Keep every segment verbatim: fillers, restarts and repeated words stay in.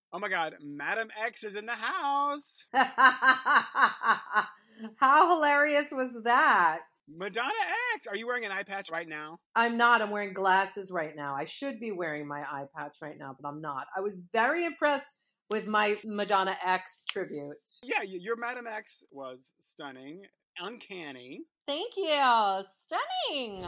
Oh my God, Madam X is in the house. How hilarious was that? Madonna X, are you wearing an eye patch right now? I'm not. I'm wearing glasses right now. I should be wearing my eye patch right now, but I'm not. I was very impressed with my Madonna X tribute. Yeah, your Madam X was stunning, uncanny. Thank you. Stunning.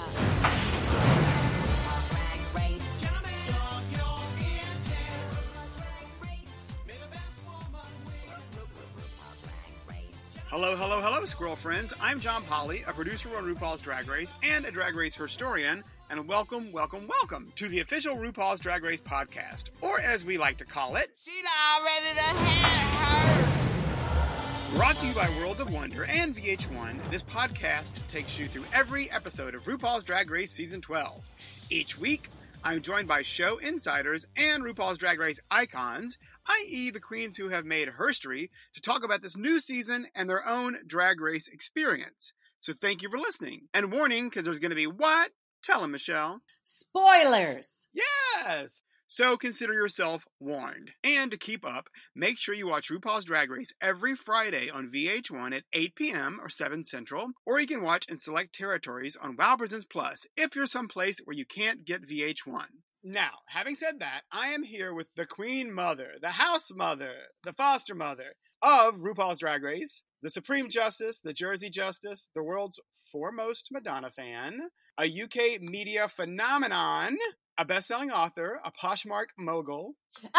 Hello, hello, hello, squirrel friends. I'm John Polly, a producer on RuPaul's Drag Race and a Drag Race historian, and welcome, welcome, welcome to the official RuPaul's Drag Race podcast, or as we like to call it, She's already the head hurt. Brought to you by World of Wonder and V H one, this podcast takes you through every episode of RuPaul's Drag Race Season twelve. Each week, I'm joined by show insiders and RuPaul's Drag Race icons, that is the queens who have made herstory, to talk about this new season and their own Drag Race experience. So thank you for listening. And warning, because there's going to be what? Tell them, Michelle. Spoilers! Yes! So consider yourself warned. And to keep up, make sure you watch RuPaul's Drag Race every Friday on V H one at eight p.m. or seven Central, or you can watch in select territories on WoW Presents Plus if you're someplace where you can't get V H one. Now, having said that, I am here with the Queen Mother, the House Mother, the Foster Mother of RuPaul's Drag Race, the Supreme Justice, the Jersey Justice, the world's foremost Madonna fan, a U K media phenomenon, a best-selling author, a Poshmark mogul,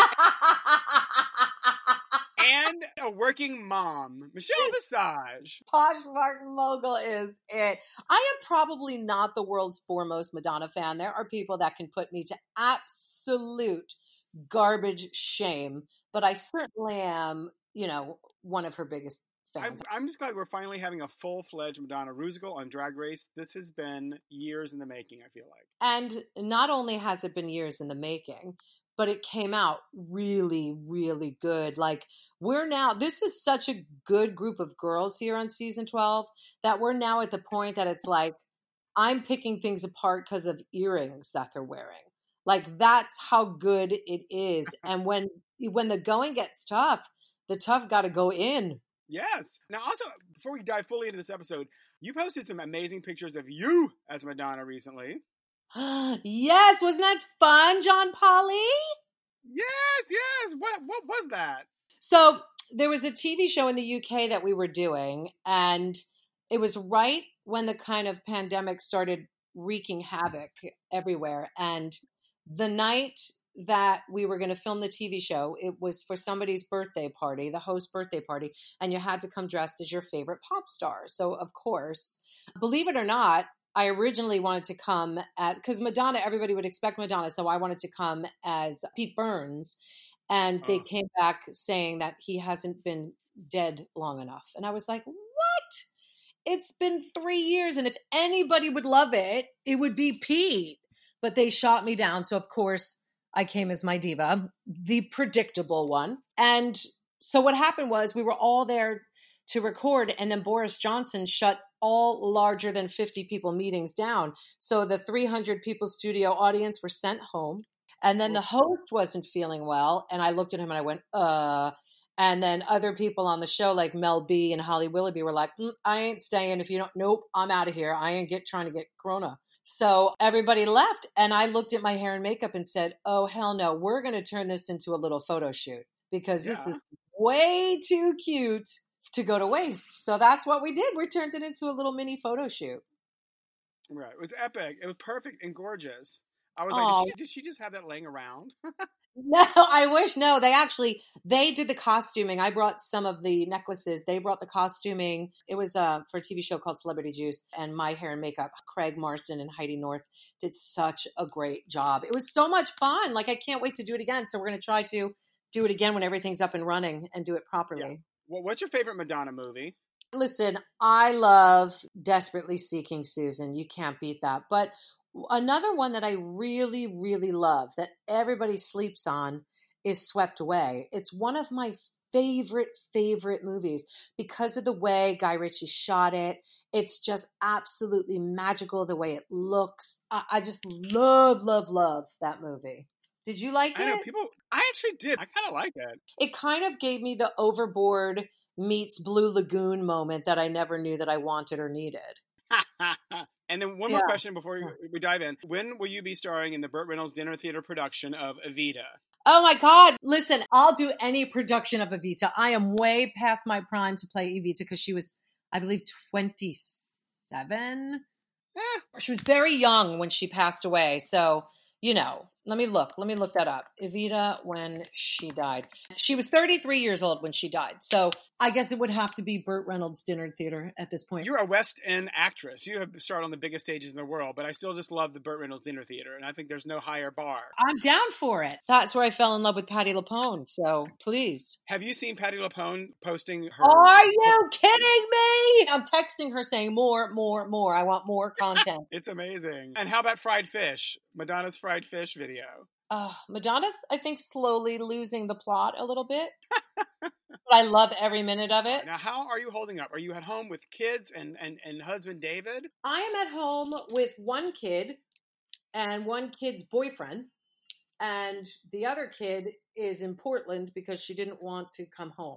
and a working mom, Michelle Visage. Poshmark mogul is it. I am probably not the world's foremost Madonna fan. There are people that can put me to absolute garbage shame, but I certainly am, you know, one of her biggest fans. I'm, I'm just glad we're finally having a full-fledged Madonna Rusical on Drag Race. This has been years in the making, I feel like. And not only has it been years in the making, but it came out really, really good. Like, we're now, this is such a good group of girls here on season twelve that we're now at the point that it's like, I'm picking things apart because of earrings that they're wearing. Like, that's how good it is. And when when the going gets tough, the tough got to go in. Yes. Now, also, before we dive fully into this episode, you posted some amazing pictures of you as Madonna recently. Yes, wasn't that fun, John Polly? Yes, yes. What what was that? So there was a T V show in the U K that we were doing, and it was right when the kind of pandemic started wreaking havoc everywhere. And the night that we were going to film the T V show, it was for somebody's birthday party, the host's birthday party, and you had to come dressed as your favorite pop star. So, of course, believe it or not, I originally wanted to come at, because Madonna, everybody would expect Madonna, so I wanted to come as Pete Burns, and they Oh. came back saying that he hasn't been dead long enough. And I was like, what? It's been three years, and if anybody would love it, it would be Pete. But they shot me down, so of course I came as my diva, the predictable one. And so what happened was we were all there to record, and then Boris Johnson shut all larger than fifty people meetings down. So the three hundred people studio audience were sent home. And then the host wasn't feeling well. And I looked at him and I went, uh, and then other people on the show like Mel B and Holly Willoughby were like, mm, I ain't staying. If you don't, nope, I'm out of here. I ain't get trying to get Corona. So everybody left. And I looked at my hair and makeup and said, oh, hell no, we're going to turn this into a little photo shoot because Yeah. this is way too cute to go to waste. So that's what we did. We turned it into a little mini photo shoot. Right. It was epic. It was perfect and gorgeous. I was Aw. like, did she, did she just have that laying around? No, I wish. No, they actually, they did the costuming. I brought some of the necklaces. They brought the costuming. It was uh, for a T V show called Celebrity Juice, and my hair and makeup. Craig Marston and Heidi North did such a great job. It was so much fun. Like, I can't wait to do it again. So we're going to try to do it again when everything's up and running and do it properly. Yeah. Well, what's your favorite Madonna movie? Listen, I love Desperately Seeking Susan. You can't beat that. But another one that I really, really love that everybody sleeps on is Swept Away. It's one of my favorite, favorite movies because of the way Guy Ritchie shot it. It's just absolutely magical the way it looks. I, I just love, love, love that movie. Did you like I know it? people. I actually did. I kind of like it. It kind of gave me the Overboard meets Blue Lagoon moment that I never knew that I wanted or needed. And then one Yeah. more question before Yeah. we dive in. When will you be starring in the Burt Reynolds Dinner Theater production of Evita? Oh my God. Listen, I'll do any production of Evita. I am way past my prime to play Evita because she was, I believe, twenty-seven. Eh. She was very young when she passed away. So, you know, let me look. Let me look that up. Evita, when she died. She was thirty-three years old when she died. So I guess it would have to be Burt Reynolds Dinner Theater at this point. You're a West End actress. You have starred on the biggest stages in the world, but I still just love the Burt Reynolds Dinner Theater, and I think there's no higher bar. I'm down for it. That's where I fell in love with Patti LuPone. So please. Have you seen Patti LuPone posting her... Are you kidding me? I'm texting her saying more, more, more. I want more content. It's amazing. And how about fried fish? Madonna's fried fish video. Uh, Madonna's, I think, slowly losing the plot a little bit. But I love every minute of it. Now, how are you holding up? Are you at home with kids and, and, and husband David? I am at home with one kid and one kid's boyfriend. And the other kid is in Portland because she didn't want to come home.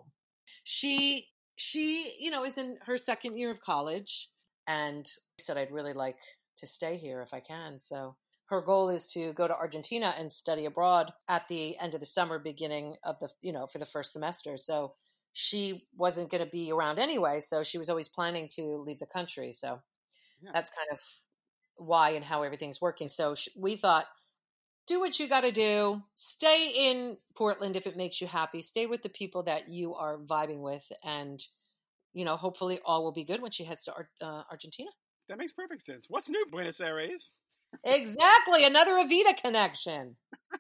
She, she, you know, is in her second year of college. And I said, I'd really like to stay here if I can. So her goal is to go to Argentina and study abroad at the end of the summer, beginning of the, you know, for the first semester. So she wasn't going to be around anyway. So she was always planning to leave the country. So yeah. That's kind of why and how everything's working. So she, we thought, do what you got to do. Stay in Portland if it makes you happy. Stay with the people that you are vibing with. And, you know, hopefully all will be good when she heads to Ar- uh, Argentina. That makes perfect sense. What's new, Buenos Aires? Exactly. Another Evita connection.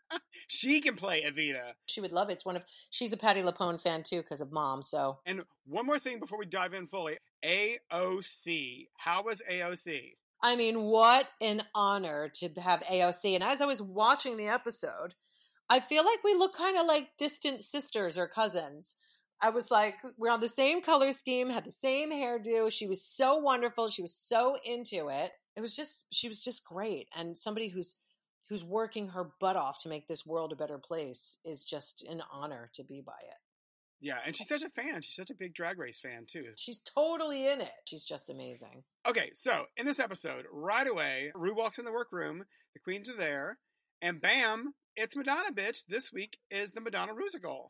She can play Evita. She would love it. It's one of, she's a Patti LuPone fan too because of Mom. So, and one more thing before we dive in fully, A O C. How was A O C? I mean, what an honor to have A O C. And as I was watching the episode, I feel like we look kind of like distant sisters or cousins. I was like, we're on the same color scheme, had the same hairdo. She was so wonderful. She was so into it. It was just, she was just great. And somebody who's, who's working her butt off to make this world a better place is just an honor to be by it. Yeah, and she's such a fan. She's such a big Drag Race fan, too. She's totally in it. She's just amazing. Okay, so in this episode, right away, Rue walks in the workroom, the queens are there, and bam, it's Madonna, bitch. This week is the Madonna Rusical.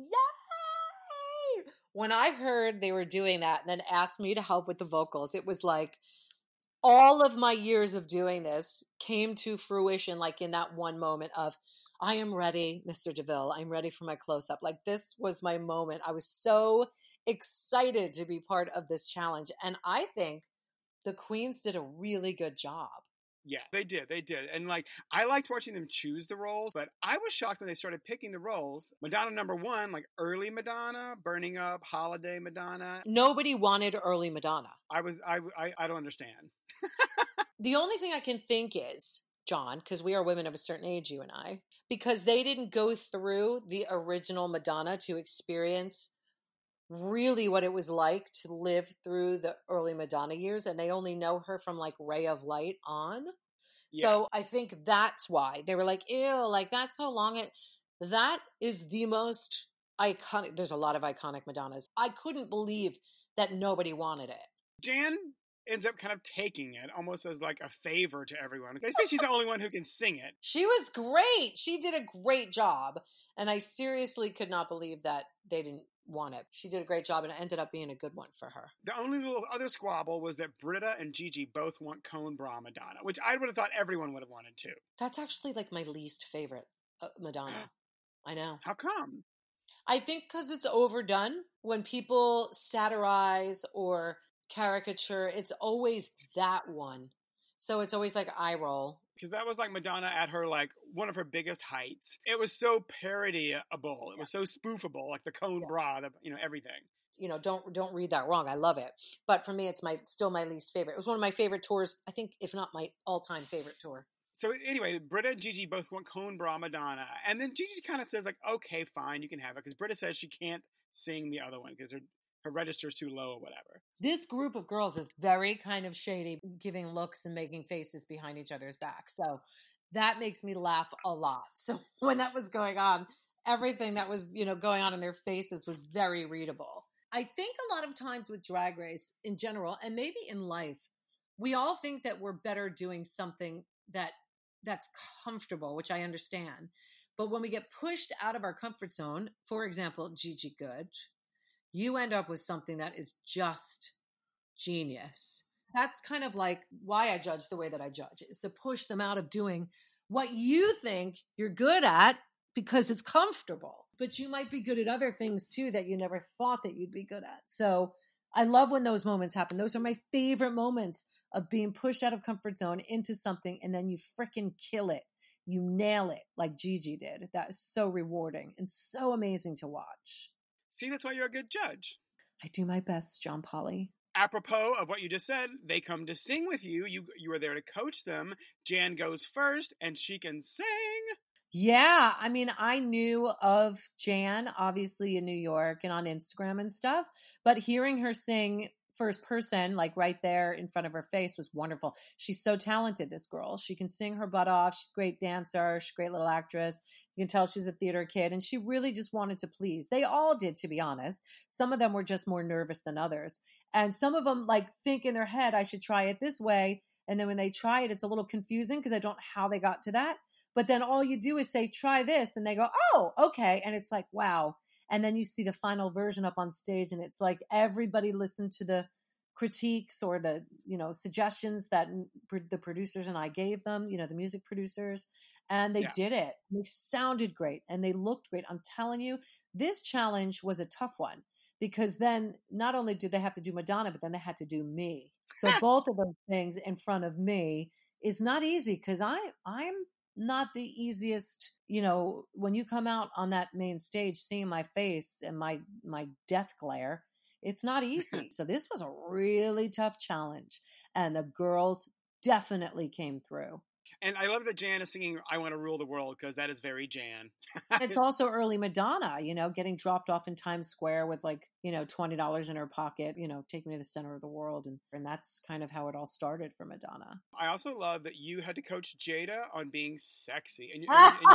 Yay! When I heard they were doing that and then asked me to help with the vocals, it was like all of my years of doing this came to fruition, like in that one moment of, I am ready, Mister DeVille. I'm ready for my close-up. Like, this was my moment. I was so excited to be part of this challenge. And I think the queens did a really good job. Yeah, they did. They did. And, like, I liked watching them choose the roles, but I was shocked when they started picking the roles. Madonna number one, like early Madonna, Burning Up, Holiday Madonna. Nobody wanted early Madonna. I was, I, I, I don't understand. The only thing I can think is, John, because we are women of a certain age, you and I, because they didn't go through the original Madonna to experience really what it was like to live through the early Madonna years. And they only know her from like Ray of Light on. Yeah. So I think that's why they were like, ew, like that's so long. It that is the most iconic. There's a lot of iconic Madonnas. I couldn't believe that nobody wanted it. Jan ends up kind of taking it almost as like a favor to everyone. They say she's the only one who can sing it. She was great. She did a great job. And I seriously could not believe that they didn't want it. She did a great job and it ended up being a good one for her. The only little other squabble was that Britta and Gigi both want cone bra Madonna, which I would have thought everyone would have wanted too. That's actually like my least favorite uh, Madonna. I know. How come? I think because it's overdone. When people satirize or caricature, it's always that one. So it's always like eye roll. Because that was like Madonna at her, like, one of her biggest heights. It was so parodyable. It was so spoofable, like the cone yeah. bra, the, you know, everything. You know, don't don't read that wrong. I love it. But for me, it's my still my least favorite. It was one of my favorite tours, I think, if not my all-time favorite tour. So anyway, Britta and Gigi both want cone bra Madonna. And then Gigi kind of says, like, okay, fine, you can have it. Because Britta says she can't sing the other one because her her register's too low or whatever. This group of girls is very kind of shady, giving looks and making faces behind each other's back. So that makes me laugh a lot. So when that was going on, everything that was, you know, going on in their faces was very readable. I think a lot of times with Drag Race in general, and maybe in life, we all think that we're better doing something that that's comfortable, which I understand. But when we get pushed out of our comfort zone, for example, Gigi Goode, you end up with something that is just genius. That's kind of like why I judge the way that I judge, is to push them out of doing what you think you're good at because it's comfortable. But you might be good at other things too that you never thought that you'd be good at. So I love when those moments happen. Those are my favorite moments of being pushed out of comfort zone into something, and then you freaking kill it. You nail it like Gigi did. That is so rewarding and so amazing to watch. See, that's why you're a good judge. I do my best, John Polly. Apropos of what you just said, they come to sing with you. You you are there to coach them. Jan goes first, and she can sing. Yeah, I mean, I knew of Jan, obviously in New York and on Instagram and stuff, but hearing her sing first person, like right there in front of her face, was wonderful. She's so talented, this girl. She can sing her butt off. She's a great dancer. She's a great little actress. You can tell she's a theater kid, and she really just wanted to please. They all did, to be honest. Some of them were just more nervous than others. And some of them like think in their head, I should try it this way. And then when they try it, it's a little confusing because I don't know how they got to that. But then all you do is say, try this. And they go, oh, okay. And it's like, wow. And then you see the final version up on stage, and it's like everybody listened to the critiques or the, you know, suggestions that the producers and I gave them, you know, the music producers, and they yeah. did it. They sounded great and they looked great. I'm telling you, this challenge was a tough one because then not only did they have to do Madonna, but then they had to do me. So both of those things in front of me is not easy because I, I'm not the easiest, you know, when you come out on that main stage, seeing my face and my, my death glare, it's not easy. So this was a really tough challenge, and the girls definitely came through. And I love that Jan is singing I Want to Rule the World, because that is very Jan. It's also early Madonna, you know, getting dropped off in Times Square with like, you know, twenty dollars in her pocket, you know, take me to the center of the world. And, and that's kind of how it all started for Madonna. I also love that you had to coach Jada on being sexy. And, you, and, and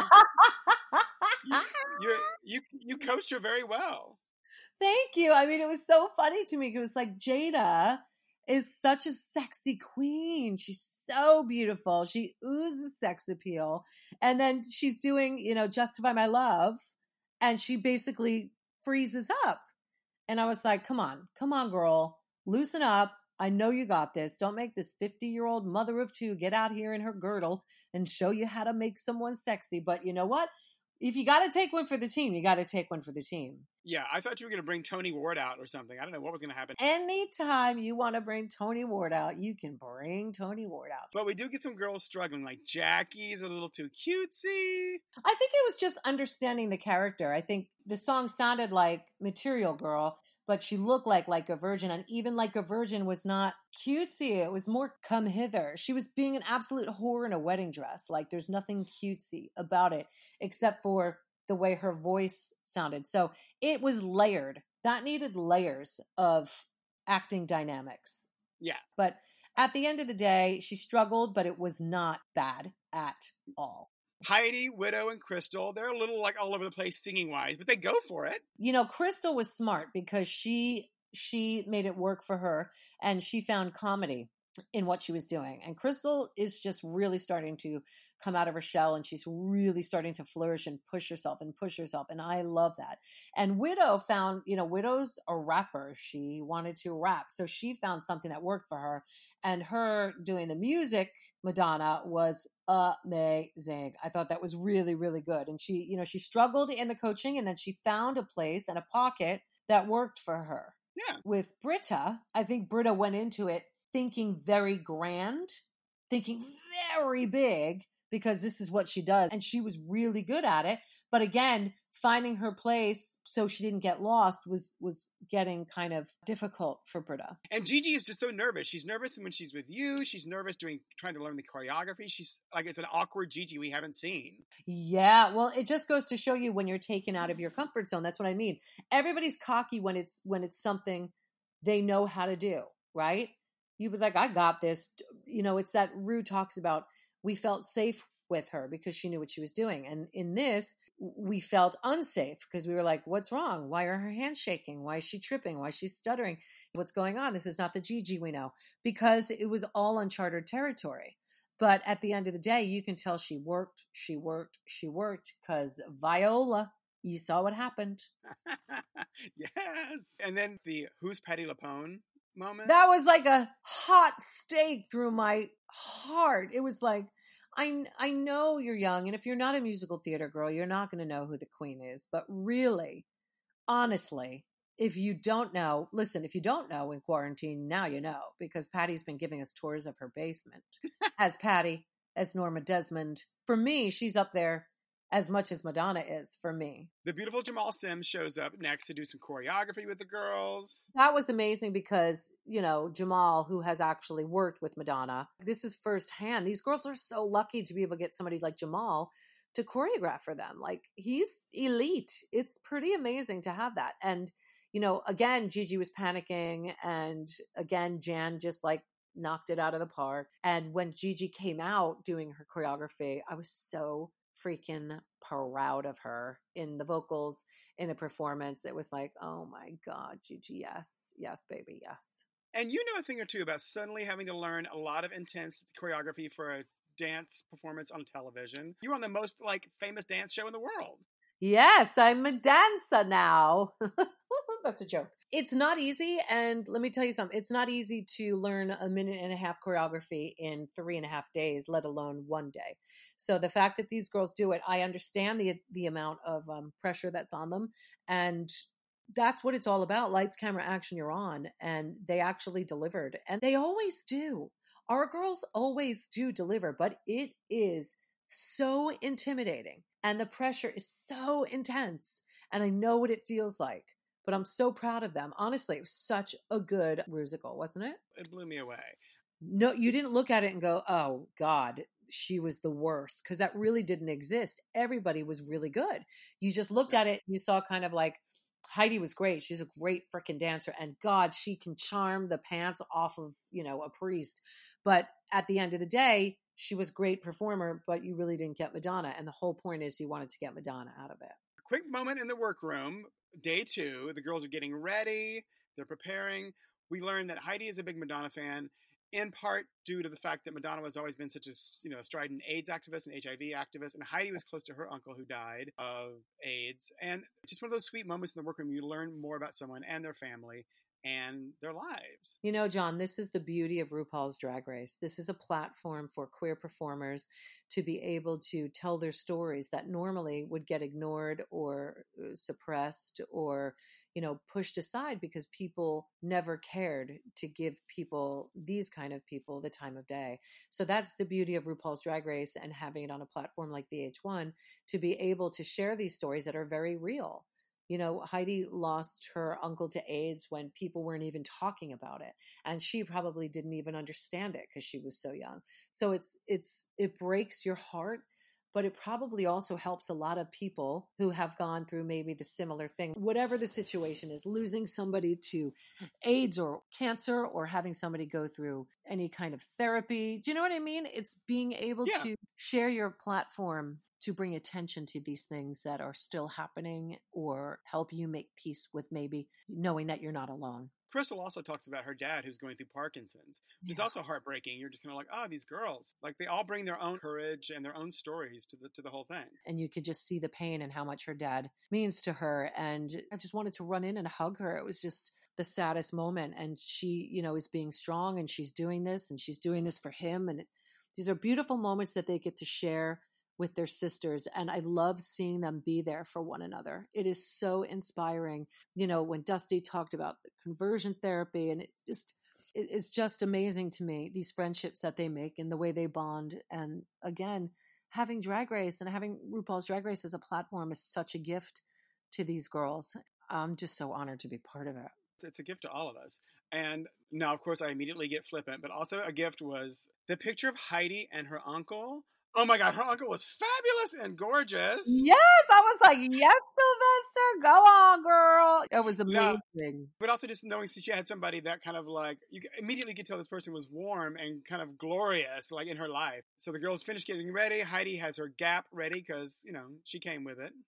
you, you, you, you coached her very well. Thank you. I mean, it was so funny to me. It was like, Jada is such a sexy queen. She's so beautiful. She oozes sex appeal. And then she's doing, you know, Justify My Love, and she basically freezes up. And I was like, come on, come on, girl, loosen up. I know you got this. Don't make this fifty-year-old mother of two get out here in her girdle and show you how to make someone sexy. But you know what? If you got to take one for the team, you got to take one for the team. Yeah, I thought you were going to bring Tony Ward out or something. I don't know what was going to happen. Anytime you want to bring Tony Ward out, you can bring Tony Ward out. But we do get some girls struggling, like Jackie's a little too cutesy. I think it was just understanding the character. I think the song sounded like Material Girl, but she looked like Like a Virgin. And even Like a Virgin was not cutesy. It was more come hither. She was being an absolute whore in a wedding dress. Like there's nothing cutesy about it except for the way her voice sounded. So it was layered. That needed layers of acting dynamics. Yeah. But at the end of the day, she struggled, but it was not bad at all. Heidi, Widow, and Crystal, they're a little like all over the place singing wise, but they go for it. You know, Crystal was smart because she she made it work for her, and she found comedy in what she was doing. And Crystal is just really starting to come out of her shell, and she's really starting to flourish and push herself and push herself. And I love that. And Widow found, you know, Widow's a rapper. She wanted to rap. So she found something that worked for her. And her doing the music, Madonna, was amazing. I thought that was really, really good. And she, you know, she struggled in the coaching, and then she found a place and a pocket that worked for her. Yeah. With Britta, I think Britta went into it thinking very grand, thinking very big, because this is what she does. And she was really good at it. But again, finding her place so she didn't get lost was was getting kind of difficult for Britta. And Gigi is just so nervous. She's nervous when she's with you. She's nervous doing trying to learn the choreography. She's like, it's an awkward Gigi we haven't seen. Yeah, well, it just goes to show you when you're taken out of your comfort zone. That's what I mean. Everybody's cocky when it's when it's something they know how to do, right? You be like, I got this. You know, it's that Rue talks about, we felt safe with her because she knew what she was doing. And in this, we felt unsafe because we were like, what's wrong? Why are her hands shaking? Why is she tripping? Why is she stuttering? What's going on? This is not the Gigi we know, because it was all uncharted territory. But at the end of the day, you can tell she worked, she worked, she worked, because Viola, you saw what happened. Yes. And then the who's Patti LuPone moment. That was like a hot stake through my heart. It was like, I, I know you're young, and if you're not a musical theater girl, you're not going to know who the queen is. But really, honestly, if you don't know, listen, if you don't know in quarantine, now you know, because Patty's been giving us tours of her basement. As Patty, as Norma Desmond. For me, she's up there as much as Madonna is for me. The beautiful Jamal Sims shows up next to do some choreography with the girls. That was amazing because, you know, Jamal, who has actually worked with Madonna, this is firsthand. These girls are so lucky to be able to get somebody like Jamal to choreograph for them. Like, he's elite. It's pretty amazing to have that. And, you know, again, Gigi was panicking, and again, Jan just like knocked it out of the park. And when Gigi came out doing her choreography, I was so freaking proud of her in the vocals, in the performance. It was like, oh my God, Gigi, yes, yes, baby, yes. And you know a thing or two about suddenly having to learn a lot of intense choreography for a dance performance on television. You were on the most like famous dance show in the world. Yes, I'm a dancer now. That's a joke. It's not easy. And let me tell you something. It's not easy to learn a minute and a half choreography in three and a half days, let alone one day. So the fact that these girls do it, I understand the the amount of um, pressure that's on them. And that's what it's all about. Lights, camera, action, you're on. And they actually delivered. And they always do. Our girls always do deliver, but it is so intimidating. And the pressure is so intense. And I know what it feels like. But I'm so proud of them. Honestly, it was such a good musical, wasn't it? It blew me away. No, you didn't look at it and go, oh, God, she was the worst. Because that really didn't exist. Everybody was really good. You just looked at it and you saw kind of like, Heidi was great. She's a great freaking dancer. And God, she can charm the pants off of, you know, a priest. But at the end of the day, she was a great performer, but you really didn't get Madonna. And the whole point is you wanted to get Madonna out of it. Quick moment in the workroom. Day two, the girls are getting ready. They're preparing. We learn that Heidi is a big Madonna fan, in part due to the fact that Madonna has always been such a, you know, strident AIDS activist and H I V activist, and Heidi was close to her uncle who died of AIDS. And just one of those sweet moments in the workroom, you learn more about someone and their family and their lives. You know, John, this is the beauty of RuPaul's Drag Race. This is a platform for queer performers to be able to tell their stories that normally would get ignored or suppressed or, you know, pushed aside because people never cared to give people, these kind of people, the time of day. So that's the beauty of RuPaul's Drag Race and having it on a platform like V H one to be able to share these stories that are very real. You know, Heidi lost her uncle to AIDS when people weren't even talking about it. And she probably didn't even understand it because she was so young. So it's, it's, it breaks your heart, but it probably also helps a lot of people who have gone through maybe the similar thing. Whatever the situation is, losing somebody to AIDS or cancer or having somebody go through any kind of therapy. Do you know what I mean? It's being able Yeah. to share your platform to bring attention to these things that are still happening or help you make peace with maybe knowing that you're not alone. Crystal also talks about her dad who's going through Parkinson's, which is Yeah. also heartbreaking. You're just kind of like, oh, these girls, like they all bring their own courage and their own stories to the to the whole thing. And you could just see the pain and how much her dad means to her. And I just wanted to run in and hug her. It was just the saddest moment. And she, you know, is being strong and she's doing this and she's doing this for him. And it, these are beautiful moments that they get to share with their sisters. And I love seeing them be there for one another. It is so inspiring. You know, when Dusty talked about the conversion therapy, and it's just, it's just amazing to me, these friendships that they make and the way they bond. And again, having Drag Race and having RuPaul's Drag Race as a platform is such a gift to these girls. I'm just so honored to be part of it. It's a gift to all of us. And now, of course, I immediately get flippant, but also a gift was the picture of Heidi and her uncle. Oh my God, her uncle was fabulous and gorgeous. Yes, I was like, yes, Sylvester, go on, girl. It was No. amazing. But also just knowing she had somebody that kind of like, you could- immediately could tell this person was warm and kind of glorious, like in her life. So the girls finished getting ready. Heidi has her Gap ready because, you know, she came with it.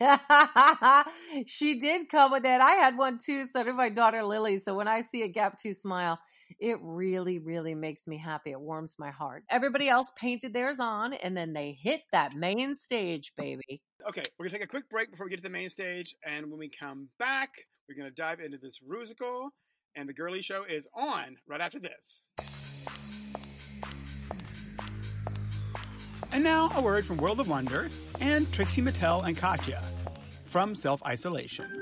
She did come with it. I had one too. So did my daughter Lily. So when I see a Gap two smile, it really, really makes me happy. It warms my heart. Everybody else painted theirs on, and then they hit that main stage, baby. Okay, we're going to take a quick break before we get to the main stage. And when we come back, we're going to dive into this Rusical. And the Girly Show is on right after this. And now a word from World of Wonder and Trixie Mattel and Katya from Self-Isolation.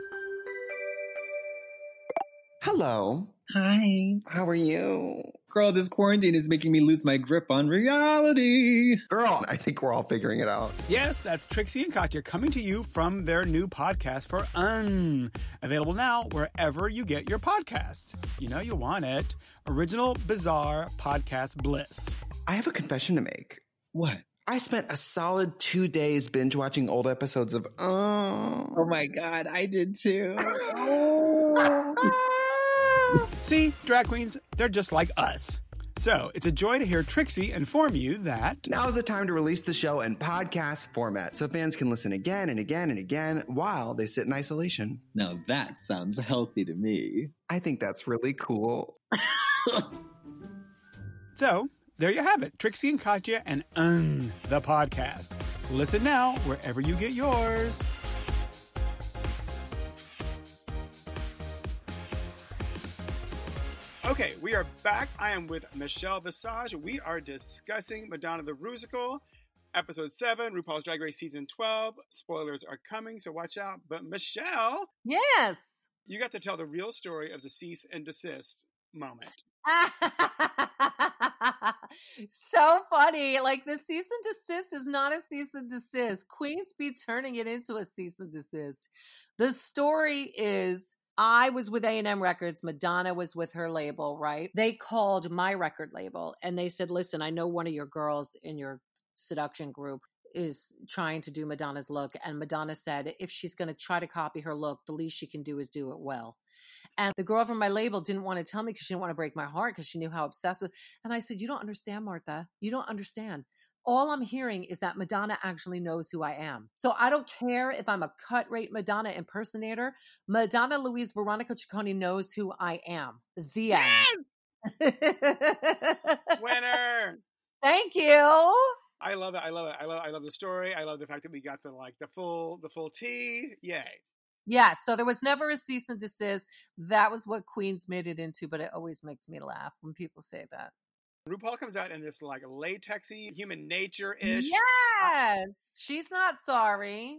Hello. Hi. How are you? Girl, this quarantine is making me lose my grip on reality. Girl, I think we're all figuring it out. Yes, that's Trixie and Katya coming to you from their new podcast for Un. Available now wherever you get your podcasts. You know you want it. Original, bizarre podcast bliss. I have a confession to make. What? I spent a solid two days binge watching old episodes of Oh. Oh my God, I did too. See, drag queens, they're just like us. So it's a joy to hear Trixie inform you that Now is the time to release the show in podcast format so fans can listen again and again and again while they sit in isolation. Now that sounds healthy to me. I think that's really cool. So, there you have it. Trixie and Katya and Un, the podcast. Listen now wherever you get yours. Okay, we are back. I am with Michelle Visage. We are discussing Madonna the Rusical, episode seven, RuPaul's Drag Race season twelve. Spoilers are coming, so watch out. But Michelle, Yes. you got to tell the real story of the cease and desist moment. So funny. Like, the cease and desist is not a cease and desist. Queens be turning it into a cease and desist. The story is, I was with A and M Records. Madonna was with her label, right? They called my record label and they said, listen, I know one of your girls in your seduction group is trying to do Madonna's look. And Madonna said, if she's going to try to copy her look, the least she can do is do it well. And the girl from my label didn't want to tell me because she didn't want to break my heart because she knew how obsessed with. And I said, you don't understand, Martha. You don't understand. All I'm hearing is that Madonna actually knows who I am. So I don't care if I'm a cut rate Madonna impersonator. Madonna Louise Veronica Ciccone knows who I am. The end. Winner! Thank you. I love it. I love it. I love I love the story. I love the fact that we got the like the full the full tea. Yay. Yeah, so there was never a cease and desist. That was what Queens made it into, but it always makes me laugh when people say that. RuPaul comes out in this like latexy, human nature-ish. Yes, she's not sorry.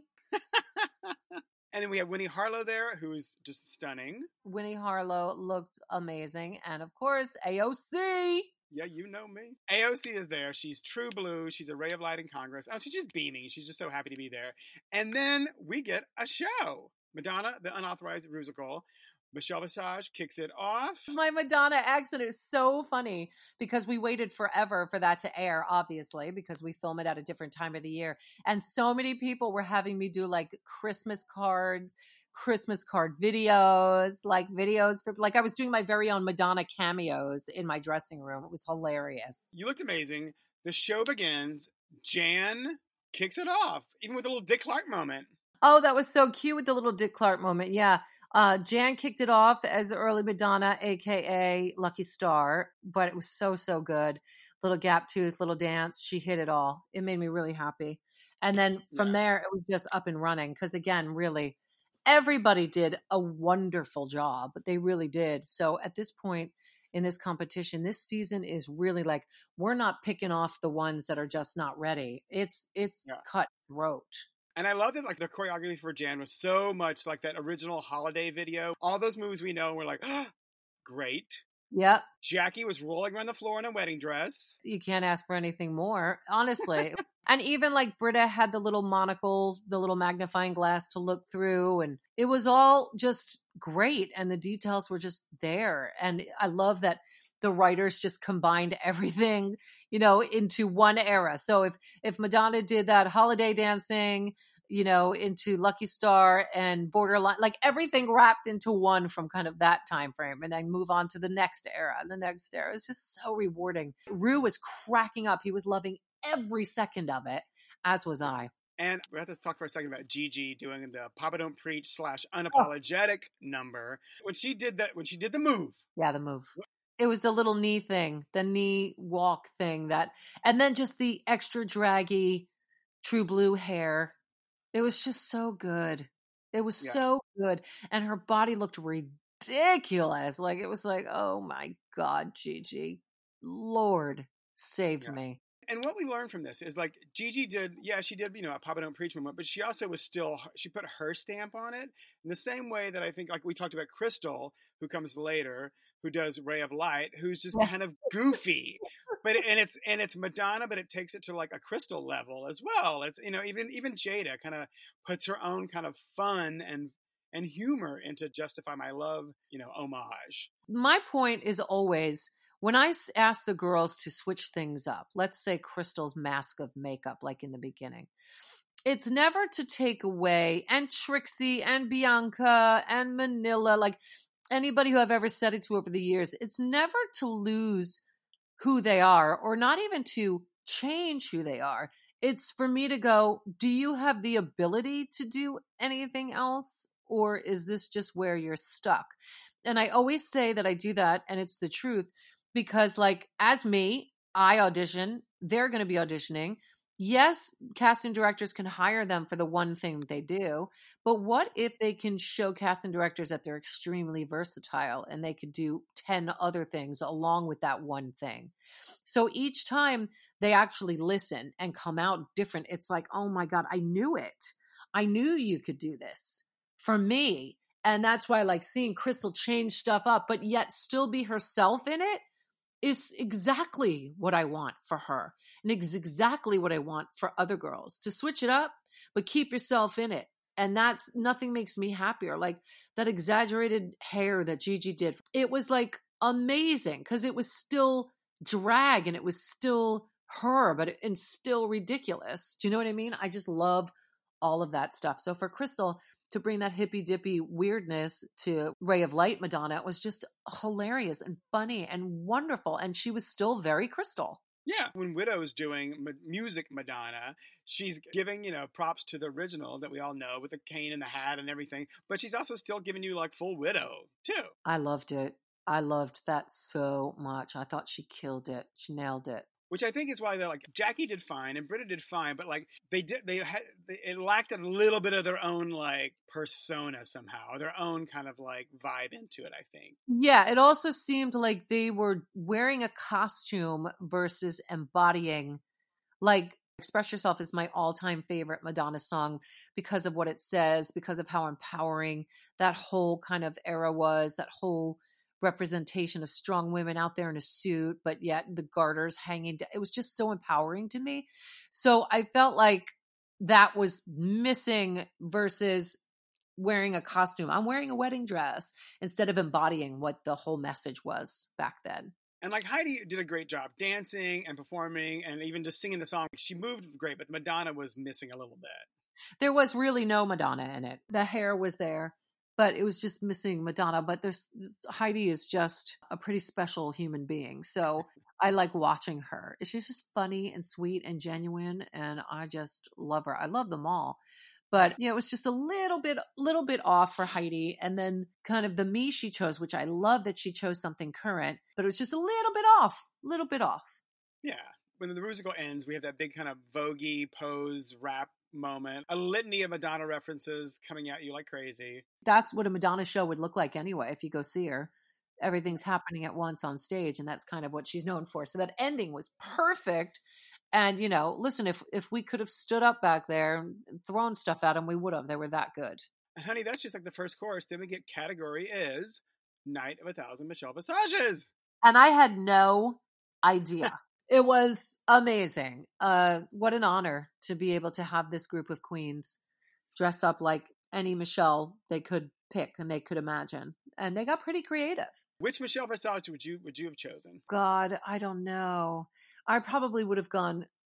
And then we have Winnie Harlow there, who's just stunning. Winnie Harlow looked amazing. And of course, A O C. Yeah, you know me. A O C is there. She's true blue. She's a ray of light in Congress. Oh, she's just beaming. She's just so happy to be there. And then we get a show. Madonna, the unauthorized Rusical. Michelle Visage kicks it off. My Madonna accent is so funny because we waited forever for that to air, obviously, because we film it at a different time of the year. And so many people were having me do like Christmas cards, Christmas card videos, like videos for, like I was doing my very own Madonna cameos in my dressing room. It was hilarious. You looked amazing. The show begins. Jan kicks it off, even with a little Dick Clark moment. Oh, that was so cute with the little Dick Clark moment. Yeah. Uh, Jan kicked it off as early Madonna, a k a. Lucky Star, but it was so, so good. Little gap tooth, little dance. She hit it all. It made me really happy. And then from Yeah. there, it was just up and running. Because again, really, everybody did a wonderful job. They really did. So at this point in this competition, this season is really like, we're not picking off the ones that are just not ready. It's, it's Yeah. cutthroat. And I love that like the choreography for Jan was so much like that original holiday video. All those moves we know, we're like, oh, great. Yep. Jackie was rolling around the floor in a wedding dress. You can't ask for anything more, honestly. And even like Britta had the little monocle, the little magnifying glass to look through. And it was all just great. And the details were just there. And I love that the writers just combined everything, you know, into one era. So if, if Madonna did that holiday dancing, you know, into Lucky Star and Borderline, like everything wrapped into one from kind of that time frame, and then move on to the next era and the next era. It's just so rewarding. Rue was cracking up. He was loving every second of it, as was I. And we have to talk for a second about Gigi doing the Papa Don't Preach slash unapologetic oh. number. When she did that, when she did the move. Yeah, the move. It was the little knee thing, the knee walk thing that, and then just the extra draggy True Blue hair. It was just so good. It was yeah. so good. And her body looked ridiculous. Like, it was like, oh my God, Gigi. Lord, save yeah. me. And what we learned from this is, like, Gigi did, yeah, she did, you know, a Papa Don't Preach moment, but she also was still, she put her stamp on it in the same way that I think, like we talked about Crystal, who comes later, who does Ray of Light, who's just kind of goofy, but, and it's, and it's Madonna, but it takes it to like a Crystal level as well. It's, you know, even, even Jada kind of puts her own kind of fun and, and humor into Justify My Love, you know, homage. My point is always, when I ask the girls to switch things up, let's say Crystal's mask of makeup, like in the beginning, it's never to take away, and Trixie and Bianca and Manila, like anybody who I've ever said it to over the years, it's never to lose who they are or not even to change who they are. It's for me to go, do you have the ability to do anything else? Or is this just where you're stuck? And I always say that I do that, and it's the truth. Because, like, as me, I audition, they're going to be auditioning. Yes, casting directors can hire them for the one thing that they do. But what if they can show casting directors that they're extremely versatile and they could do ten other things along with that one thing? So each time they actually listen and come out different, it's like, oh my God, I knew it. I knew you could do this for me. And that's why, like, seeing Crystal change stuff up, but yet still be herself in it, is exactly what I want for her. And it's exactly what I want for other girls, to switch it up, but keep yourself in it. And that's, nothing makes me happier. Like that exaggerated hair that Gigi did. It was like amazing because it was still drag and it was still her, but it, and still ridiculous. Do you know what I mean? I just love all of that stuff. So for Crystal to bring that hippy dippy weirdness to Ray of Light Madonna, it was just hilarious and funny and wonderful. And she was still very Crystal. Yeah. When Widow's doing music Madonna, she's giving, you know, props to the original that we all know with the cane and the hat and everything. But she's also still giving you like full Widow too. I loved it. I loved that so much. I thought she killed it. She nailed it. Which I think is why they're like, Jackie did fine and Britta did fine, but like they did, they had, they, it lacked a little bit of their own like persona somehow, their own kind of like vibe into it, I think. Yeah, it also seemed like they were wearing a costume versus embodying, like, Express Yourself is my all-time favorite Madonna song because of what it says, because of how empowering that whole kind of era was, that whole representation of strong women out there in a suit, but yet the garters hanging down. It was just so empowering to me. So I felt like that was missing versus wearing a costume. I'm wearing a wedding dress instead of embodying what the whole message was back then. And like Heidi did a great job dancing and performing and even just singing the song. She moved great, but Madonna was missing a little bit. There was really no Madonna in it. The hair was there, but it was just missing Madonna. But there's Heidi is just a pretty special human being. So I like watching her. She's just funny and sweet and genuine. And I just love her. I love them all. But, you know, it was just a little bit, little bit off for Heidi. And then kind of the me she chose, which I love that she chose something current, but it was just a little bit off, little bit off. Yeah. When the musical ends, we have that big kind of voguey pose rap moment, a litany of Madonna references coming at you like crazy. That's what a Madonna show would look like anyway, if you go see her. Everything's happening at once on stage, and that's kind of what she's known for. So that ending was perfect. And, you know, listen, if if we could have stood up back there and thrown stuff at them, we would have. They were that good. And honey, that's just like the first chorus. Then we get category is Night of a Thousand Michelle Visages. And I had no idea. It was amazing. Uh, what an honor to be able to have this group of queens dress up like any Michelle they could pick and they could imagine. And they got pretty creative. Which Michelle Visage would you would you have chosen? God, I don't know. I probably would have gone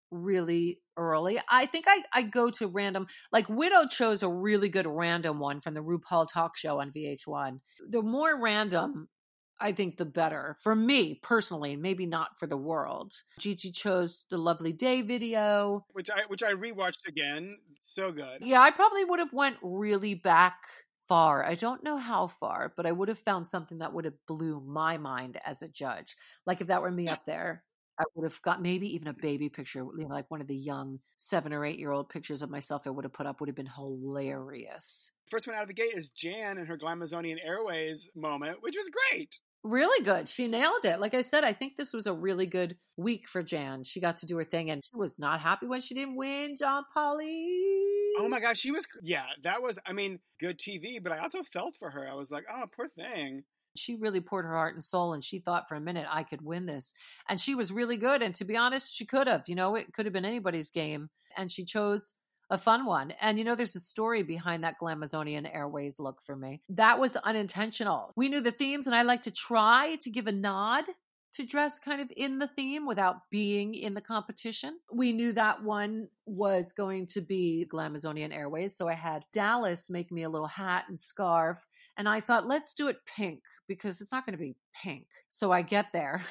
really early. I think I, I go to random, like Widow chose a really good random one from the RuPaul talk show on V H one. The more random, I think the better for me personally, maybe not for the world. Gigi chose the Lovely Day video, which I which I rewatched again. So good. Yeah, I probably would have went really back far. I don't know how far, but I would have found something that would have blew my mind as a judge. Like if that were me up there, I would have got maybe even a baby picture, you know, like one of the young seven or eight year old pictures of myself I would have put up would have been hilarious. First one out of the gate is Jan and her Glamazonian Airways moment, which was great. Really good. She nailed it. Like I said, I think this was a really good week for Jan. She got to do her thing, and she was not happy when she didn't win, John Polly. Oh my gosh, she was, yeah, that was, I mean, good T V, but I also felt for her. I was like, oh, poor thing. She really poured her heart and soul, and she thought for a minute I could win this. And she was really good. And to be honest, she could have. You know, it could have been anybody's game. And she chose a fun one. And you know, there's a story behind that Glamazonian Airways look for me. That was unintentional. We knew the themes, and I like to try to give a nod to dress kind of in the theme without being in the competition. We knew that one was going to be Glamazonian Airways. So I had Dallas make me a little hat and scarf. And I thought, let's do it pink because it's not going to be pink. So I get there.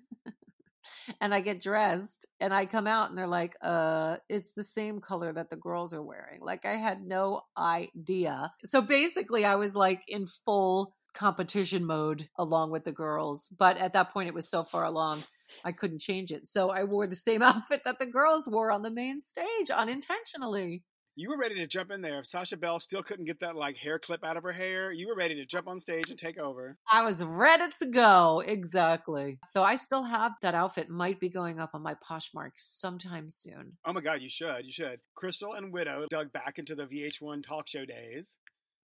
And I get dressed and I come out and they're like, uh, it's the same color that the girls are wearing. Like I had no idea. So basically I was like in full competition mode along with the girls. But at that point it was so far along, I couldn't change it. So I wore the same outfit that the girls wore on the main stage unintentionally. You were ready to jump in there. If Sasha Bell still couldn't get that like hair clip out of her hair, you were ready to jump on stage and take over. I was ready to go. Exactly. So I still have that outfit. Might be going up on my Poshmark sometime soon. Oh my God, you should. You should. Crystal and Widow dug back into the V H one talk show days.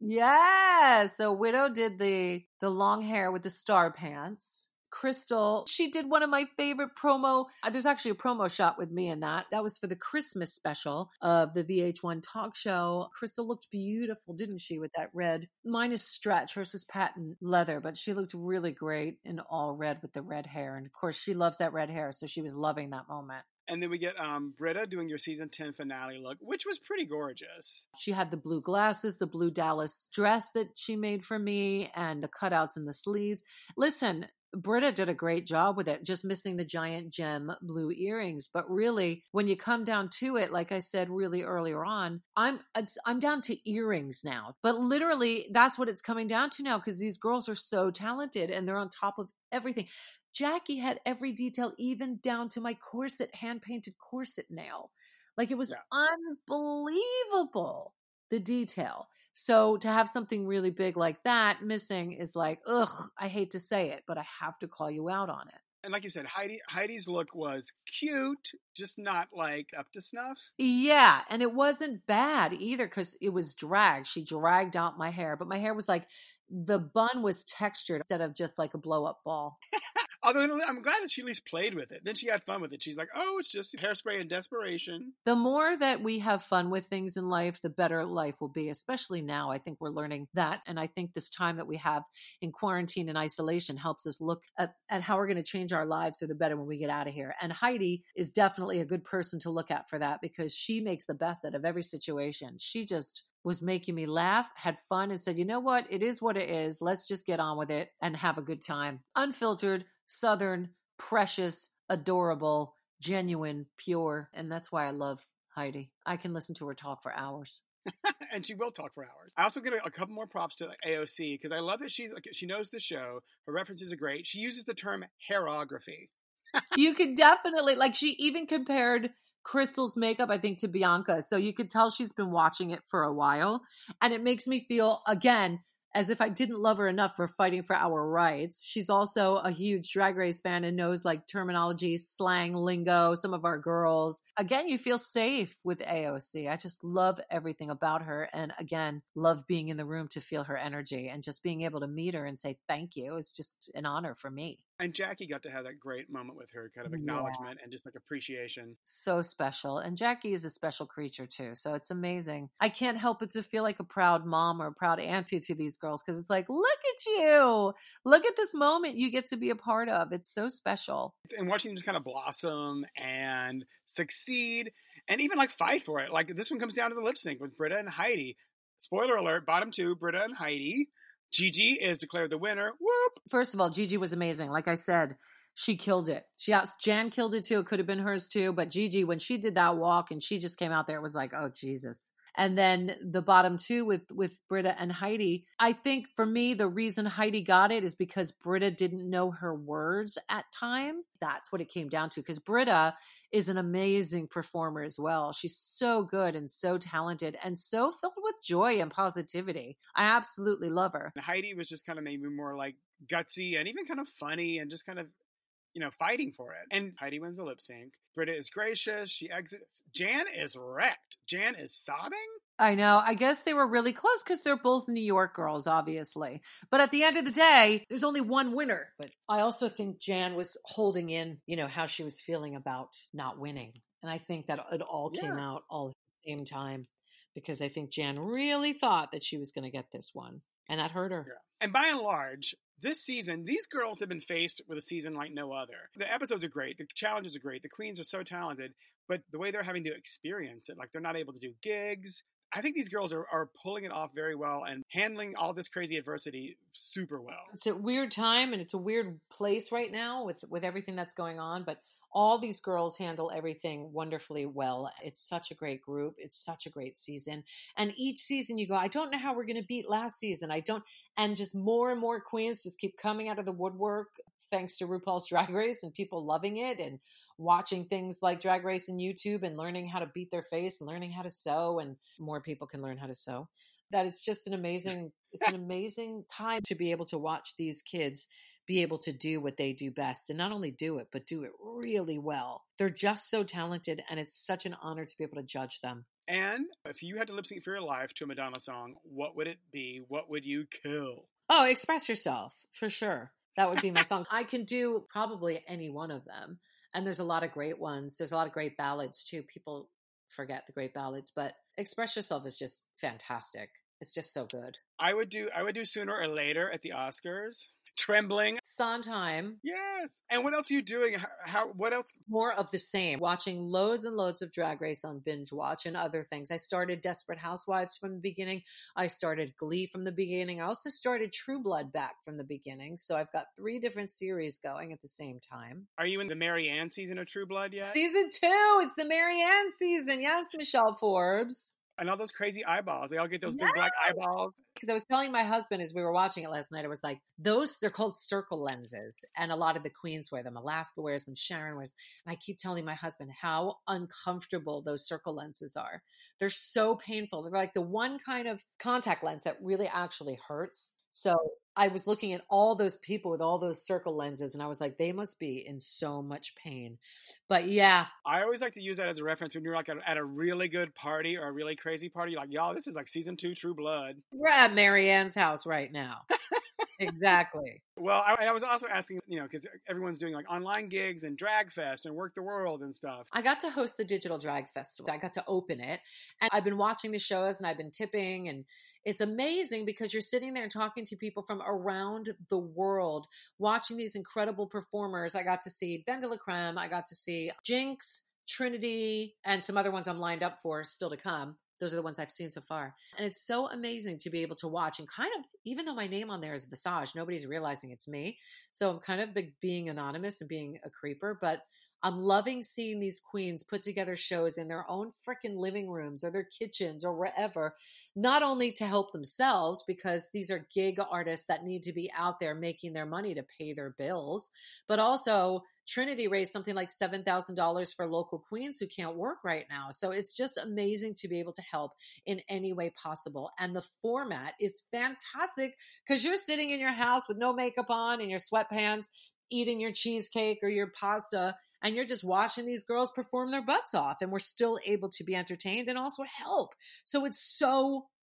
Yeah. So Widow did the the long hair with the star pants. Crystal, she did one of my favorite promo. There's actually a promo shot with me in that. That was for the Christmas special of the V H one talk show. Crystal looked beautiful, didn't she, with that red? Mine is stretch. Hers was patent leather, but she looked really great in all red with the red hair. And of course, she loves that red hair, so she was loving that moment. And then we get um, Britta doing your season ten finale look, which was pretty gorgeous. She had the blue glasses, the blue Dallas dress that she made for me, and the cutouts in the sleeves. Listen, Britta did a great job with it, just missing the giant gem blue earrings. But really, when you come down to it, like I said really earlier on, I'm I'm down to earrings now. But literally, that's what it's coming down to now because these girls are so talented and they're on top of everything. Jackie had every detail, even down to my corset, hand-painted corset nail. Like it was yeah. unbelievable, the detail. So to have something really big like that missing is like, ugh, I hate to say it, but I have to call you out on it. And like you said, Heidi Heidi's look was cute, just not like up to snuff. Yeah, and it wasn't bad either because it was drag. She dragged out my hair, but my hair was like, the bun was textured instead of just like a blow-up ball. Although I'm glad that she at least played with it. Then she had fun with it. She's like, oh, it's just hairspray and desperation. The more that we have fun with things in life, the better life will be, especially now. I think we're learning that. And I think this time that we have in quarantine and isolation helps us look at, at how we're going to change our lives for the better when we get out of here. And Heidi is definitely a good person to look at for that because she makes the best out of every situation. She just was making me laugh, had fun, and said, you know what? It is what it is. Let's just get on with it and have a good time. Unfiltered, Southern, precious, adorable, genuine, pure. And that's why I love Heidi. I can listen to her talk for hours. And she will talk for hours. I also give a, a couple more props to A O C because I love that she's like, she knows the show. Her references are great. She uses the term hairography. You could definitely, like she even compared Crystal's makeup, I think, to Bianca. So you could tell she's been watching it for a while. And it makes me feel, again, as if I didn't love her enough for fighting for our rights. She's also a huge Drag Race fan and knows like terminology, slang, lingo, some of our girls. Again, you feel safe with A O C. I just love everything about her. And again, love being in the room to feel her energy and just being able to meet her and say thank you is just an honor for me. And Jackie got to have that great moment with her, kind of acknowledgement yeah. and just like appreciation. So special. And Jackie is a special creature too. So it's amazing. I can't help but to feel like a proud mom or a proud auntie to these girls because it's like, look at you. Look at this moment you get to be a part of. It's so special. And watching them just kind of blossom and succeed and even like fight for it. Like this one comes down to the lip sync with Britta and Heidi. Spoiler alert, bottom two, Britta and Heidi. Gigi is declared the winner. Whoop. First of all, Gigi was amazing. Like I said, she killed it. She out, Jan killed it too. It could have been hers too. But Gigi, when she did that walk and she just came out there, it was like, oh, Jesus. And then the bottom two with, with Britta and Heidi. I think for me, the reason Heidi got it is because Britta didn't know her words at times. That's what it came down to. Because Britta is an amazing performer as well. She's so good and so talented and so filled with joy and positivity. I absolutely love her. And Heidi was just kind of maybe more like gutsy and even kind of funny and just kind of, you know, fighting for it. And Heidi wins the lip sync. Britta is gracious. She exits. Jan is wrecked. Jan is sobbing. I know. I guess they were really close because they're both New York girls, obviously. But at the end of the day, there's only one winner. But I also think Jan was holding in, you know, how she was feeling about not winning. And I think that it all came yeah. out all at the same time because I think Jan really thought that she was going to get this one. And that hurt her. Yeah. And by and large, this season, these girls have been faced with a season like no other. The episodes are great. The challenges are great. The queens are so talented. But the way they're having to experience it, like they're not able to do gigs. I think these girls are, are pulling it off very well and handling all this crazy adversity super well. It's a weird time and it's a weird place right now with, with everything that's going on. But all these girls handle everything wonderfully well. It's such a great group. It's such a great season. And each season you go, I don't know how we're going to beat last season. I don't. And just more and more queens just keep coming out of the woodwork thanks to RuPaul's Drag Race and people loving it and watching things like Drag Race and YouTube and learning how to beat their face and learning how to sew, and more people can learn how to sew. That it's just an amazing, it's an amazing time to be able to watch these kids be able to do what they do best, and not only do it, but do it really well. They're just so talented, and it's such an honor to be able to judge them. And if you had to lip sync for your life to a Madonna song, what would it be? What would you kill? Oh, Express Yourself, for sure. That would be my song. I can do probably any one of them. And there's a lot of great ones. There's a lot of great ballads too. People forget the great ballads, but Express Yourself is just fantastic. It's just so good. I would do I would do Sooner or Later at the Oscars. Trembling. Sondheim. Yes. And what else are you doing? How, how what else? More of the same. Watching loads and loads of Drag Race on Binge Watch and other things. I started Desperate Housewives from the beginning. I started Glee from the beginning. I also started True Blood back from the beginning. So I've got three different series going at the same time. Are you in the Mary Ann season of True Blood yet? Season two. It's the Mary Ann season. Yes, Michelle Forbes. And all those crazy eyeballs. They all get those big black eyeballs. Because I was telling my husband as we were watching it last night, I was like, those, they're called circle lenses. And a lot of the queens wear them. Alaska wears them. Sharon wears. And I keep telling my husband how uncomfortable those circle lenses are. They're so painful. They're like the one kind of contact lens that really actually hurts. So I was looking at all those people with all those circle lenses and I was like, they must be in so much pain. But yeah. I always like to use that as a reference when you're like at, at a really good party or a really crazy party. You're like, y'all, this is like season two True Blood. We're at Mary Ann's house right now. Exactly. Well, I, I was also asking, you know, because everyone's doing like online gigs and Drag Fest and Work the World and stuff. I got to host the Digital Drag Festival. I got to open it. And I've been watching the shows and I've been tipping, and it's amazing because you're sitting there talking to people from around the world, watching these incredible performers. I got to see Ben de la Creme. I got to see Jinx, Trinity, and some other ones I'm lined up for still to come. Those are the ones I've seen so far. And it's so amazing to be able to watch and kind of, even though my name on there is Visage, nobody's realizing it's me. So I'm kind of the, being anonymous and being a creeper, but I'm loving seeing these queens put together shows in their own freaking living rooms or their kitchens or wherever, not only to help themselves, because these are gig artists that need to be out there making their money to pay their bills, but also Trinity raised something like seven thousand dollars for local queens who can't work right now. So it's just amazing to be able to help in any way possible. And the format is fantastic because you're sitting in your house with no makeup on and your sweatpants, eating your cheesecake or your pasta, and you're just watching these girls perform their butts off, and we're still able to be entertained and also help. So it's so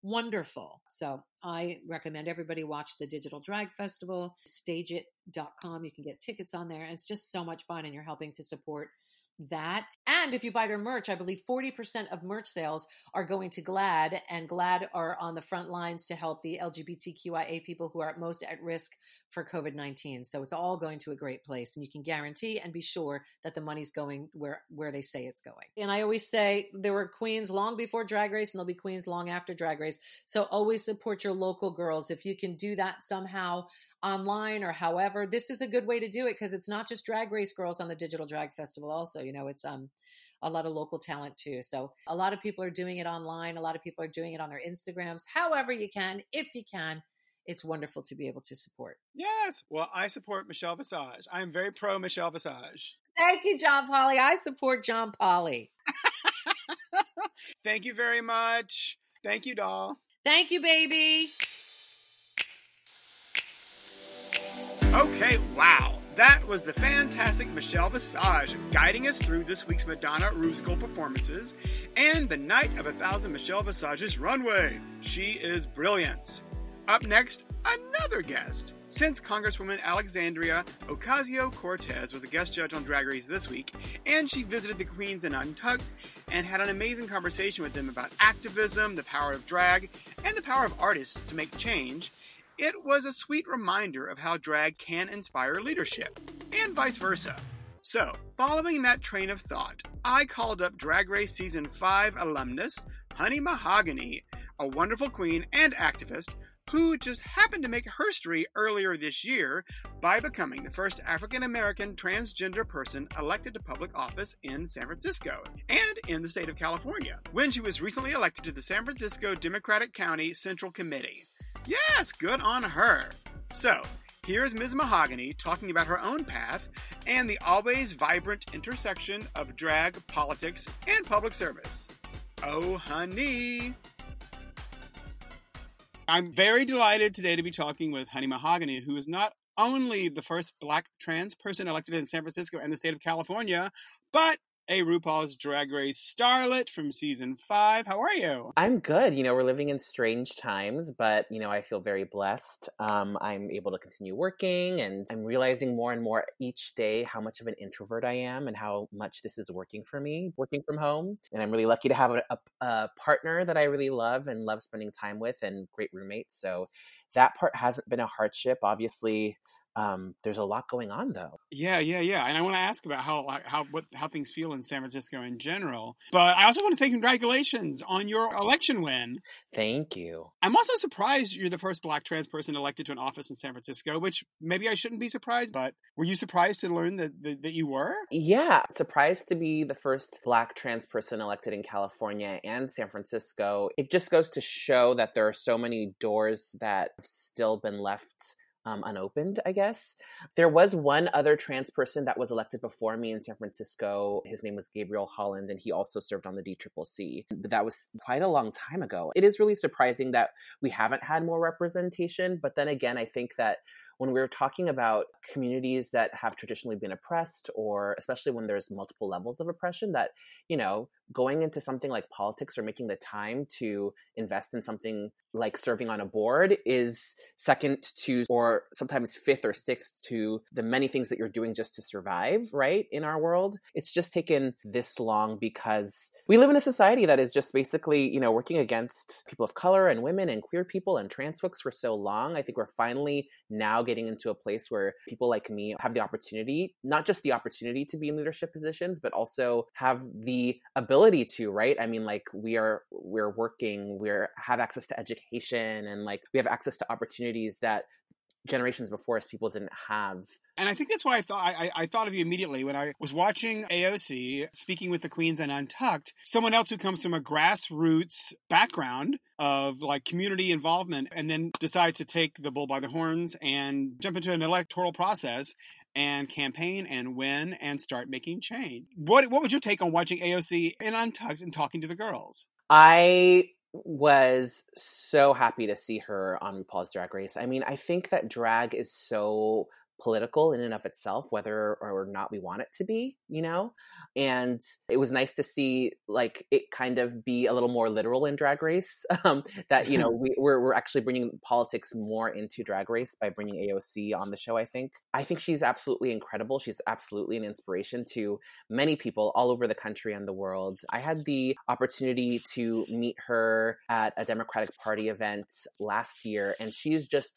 wonderful. So I recommend everybody watch the Digital Drag Festival, stage it dot com. You can get tickets on there. And it's just so much fun, and you're helping to support that. And if you buy their merch, I believe forty percent of merch sales are going to GLAAD, and GLAAD are on the front lines to help the L G B T Q I A people who are most at risk for COVID nineteen. So it's all going to a great place, and you can guarantee and be sure that the money's going where, where they say it's going. And I always say there were queens long before Drag Race, and there'll be queens long after Drag Race. So always support your local girls. If you can do that somehow online or however, this is a good way to do it, because it's not just Drag Race girls on the Digital Drag Festival also. You know, it's um a lot of local talent too. So a lot of people are doing it online. A lot of people are doing it on their Instagrams. However you can, if you can, it's wonderful to be able to support. Yes. Well, I support Michelle Visage. I am very pro Michelle Visage. Thank you, John Polly. I support John Polly. Thank you very much. Thank you, doll. Thank you, baby. Okay, wow. That was the fantastic Michelle Visage guiding us through this week's Madonna Rusical performances and the Night of a Thousand Michelle Visage's runway. She is brilliant. Up next, another guest. Since Congresswoman Alexandria Ocasio-Cortez was a guest judge on Drag Race this week, and she visited the Queens in Untucked and had an amazing conversation with them about activism, the power of drag, and the power of artists to make change, it was a sweet reminder of how drag can inspire leadership, and vice versa. So, following that train of thought, I called up Drag Race Season five alumnus Honey Mahogany, a wonderful queen and activist who just happened to make history earlier this year by becoming the first African-American transgender person elected to public office in San Francisco and in the state of California, when she was recently elected to the San Francisco Democratic County Central Committee. Yes, good on her. So, here's Miz Mahogany talking about her own path and the always vibrant intersection of drag, politics, and public service. Oh, honey. I'm very delighted today to be talking with Honey Mahogany, who is not only the first Black trans person elected in San Francisco and the state of California, but a RuPaul's Drag Race starlet from season five. How are you? I'm good. You know, we're living in strange times, but, you know, I feel very blessed. Um, I'm able to continue working, and I'm realizing more and more each day how much of an introvert I am and how much this is working for me, working from home. And I'm really lucky to have a, a, a partner that I really love and love spending time with, and great roommates. So that part hasn't been a hardship. Obviously, Um, there's a lot going on, though. Yeah, yeah, yeah. And I want to ask about how how what how things feel in San Francisco in general. But I also want to say congratulations on your election win. Thank you. I'm also surprised you're the first Black trans person elected to an office in San Francisco, which maybe I shouldn't be surprised, but were you surprised to learn that that, that you were? Yeah, surprised to be the first Black trans person elected in California and San Francisco. It just goes to show that there are so many doors that have still been left Um, unopened, I guess. There was one other trans person that was elected before me in San Francisco. His name was Gabriel Holland, and he also served on the D C C C. But that was quite a long time ago. It is really surprising that we haven't had more representation. But then again, I think that when we're talking about communities that have traditionally been oppressed, or especially when there's multiple levels of oppression, that, you know, going into something like politics or making the time to invest in something like serving on a board is second to, or sometimes fifth or sixth to the many things that you're doing just to survive, right? In our world, it's just taken this long because we live in a society that is just basically, you know, working against people of color and women and queer people and trans folks for so long. I think we're finally now getting into a place where people like me have the opportunity, not just the opportunity to be in leadership positions, but also have the ability to, right? I mean, like we are, we're working, we're have access to education, and like we have access to opportunities that generations before us people didn't have. And I think that's why I thought I, I thought of you immediately when I was watching A O C speaking with the Queens and Untucked, someone else who comes from a grassroots background of like community involvement, and then decides to take the bull by the horns and jump into an electoral process and campaign and win and start making change. What what was your take on watching A O C and Untucked and talking to the girls? I was so happy to see her on RuPaul's Drag Race. I mean, I think that drag is so political in and of itself, whether or not we want it to be, you know? And it was nice to see like it kind of be a little more literal in Drag Race, um, that, you know, we, we're, we're actually bringing politics more into Drag Race by bringing A O C on the show, I think. I think she's absolutely incredible. She's absolutely an inspiration to many people all over the country and the world. I had the opportunity to meet her at a Democratic Party event last year, and she's just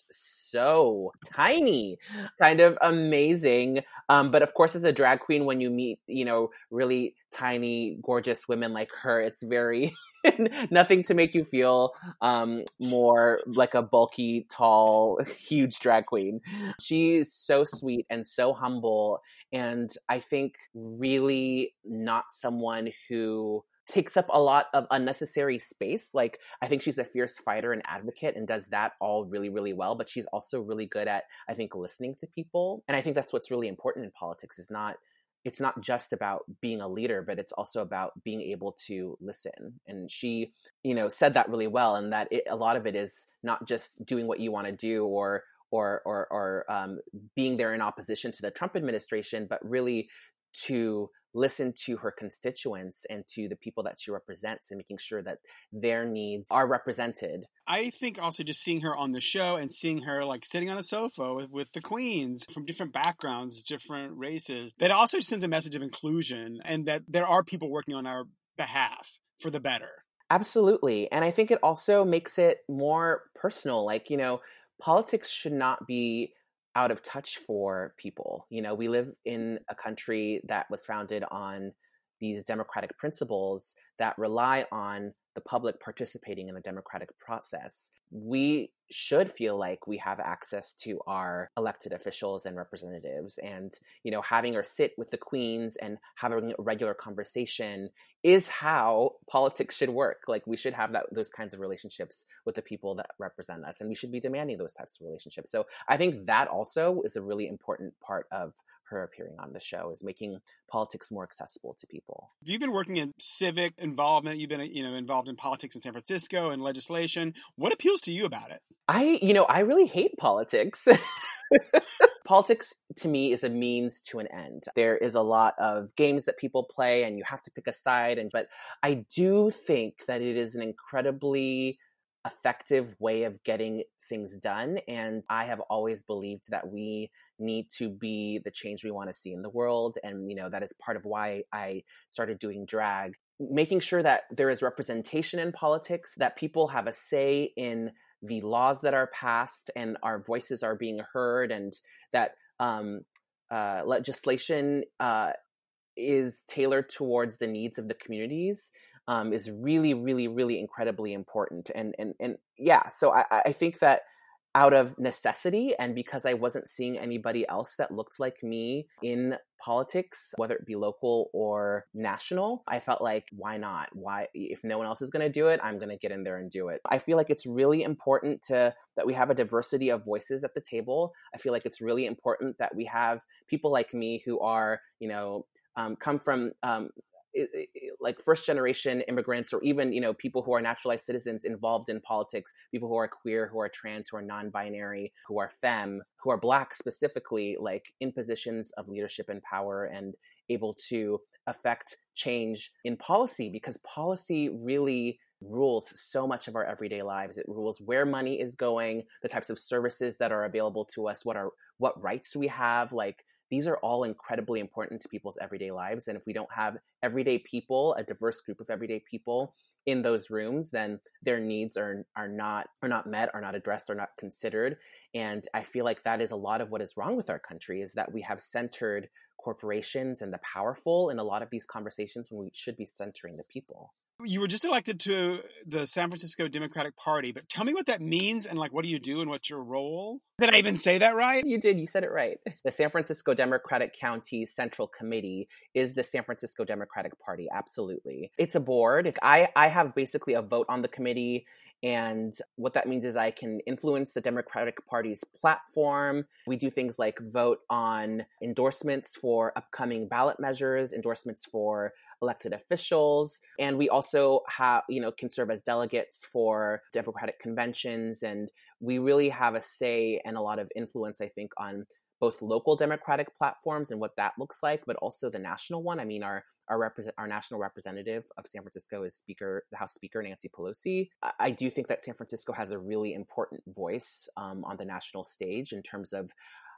so tiny, kind of amazing. Um, but of course, as a drag queen, when you meet, you know, really tiny, gorgeous women like her, it's very nothing to make you feel um, more like a bulky, tall, huge drag queen. She's so sweet and so humble, and I think really not someone who takes up a lot of unnecessary space. Like, I think she's a fierce fighter and advocate and does that all really, really well, but she's also really good at, I think, listening to people. And I think that's what's really important in politics, is not it's not just about being a leader, but it's also about being able to listen. And she, you know, said that really well, and that it, a lot of it is not just doing what you want to do or or or, or um, being there in opposition to the Trump administration, but really to listen to her constituents and to the people that she represents and making sure that their needs are represented. I think also just seeing her on the show and seeing her like sitting on a sofa with, with the queens from different backgrounds, different races, that also sends a message of inclusion and that there are people working on our behalf for the better. Absolutely. And I think it also makes it more personal. Like, you know, politics should not be out of touch for people. You know, we live in a country that was founded on these democratic principles that rely on the public participating in the democratic process. We should feel like we have access to our elected officials and representatives, and, you know, having her sit with the queens and having a regular conversation is how politics should work. Like, we should have that those kinds of relationships with the people that represent us, and we should be demanding those types of relationships. So I think that also is a really important part of her appearing on the show, is making politics more accessible to people. You've been working in civic involvement. You've been, you know, involved in politics in San Francisco and legislation. What appeals to you about it? I, you know, I really hate politics. Politics to me is a means to an end. There is a lot of games that people play and you have to pick a side. And, but I do think that it is an incredibly effective way of getting things done. And I have always believed that we need to be the change we want to see in the world. And, you know, that is part of why I started doing drag. Making sure that there is representation in politics, that people have a say in the laws that are passed and our voices are being heard, and that um, uh, legislation uh, is tailored towards the needs of the communities. Um, is really, really, really incredibly important. And and and yeah, so I, I think that out of necessity, and because I wasn't seeing anybody else that looked like me in politics, whether it be local or national, I felt like, why not? Why, if no one else is going to do it, I'm going to get in there and do it. I feel like it's really important to that we have a diversity of voices at the table. I feel like it's really important that we have people like me who are, you know, um, come from um, like first generation immigrants, or even, you know, people who are naturalized citizens involved in politics, people who are queer, who are trans, who are non-binary, who are femme, who are Black specifically, like in positions of leadership and power and able to affect change in policy, because policy really rules so much of our everyday lives. It rules where money is going, the types of services that are available to us, what are what rights we have. Like, these are all incredibly important to people's everyday lives. And if we don't have everyday people, a diverse group of everyday people in those rooms, then their needs are are not are not met, are not addressed, are not considered. And I feel like that is a lot of what is wrong with our country, is that we have centered corporations and the powerful in a lot of these conversations when we should be centering the people. You were just elected to the San Francisco Democratic Party, but tell me what that means and like, what do you do and what's your role? Did I even say that right? You did. You said it right. The San Francisco Democratic County Central Committee is the San Francisco Democratic Party. Absolutely. It's a board. I, I have basically a vote on the committee. And what that means is I can influence the Democratic Party's platform. We do things like vote on endorsements for upcoming ballot measures, endorsements for elected officials. And we also have, you know, can serve as delegates for Democratic conventions. And we really have a say and a lot of influence, I think, on both local Democratic platforms and what that looks like, but also the national one. I mean, our our represent our national representative of San Francisco is Speaker, the House Speaker, Nancy Pelosi. I, I do think that San Francisco has a really important voice um, on the national stage in terms of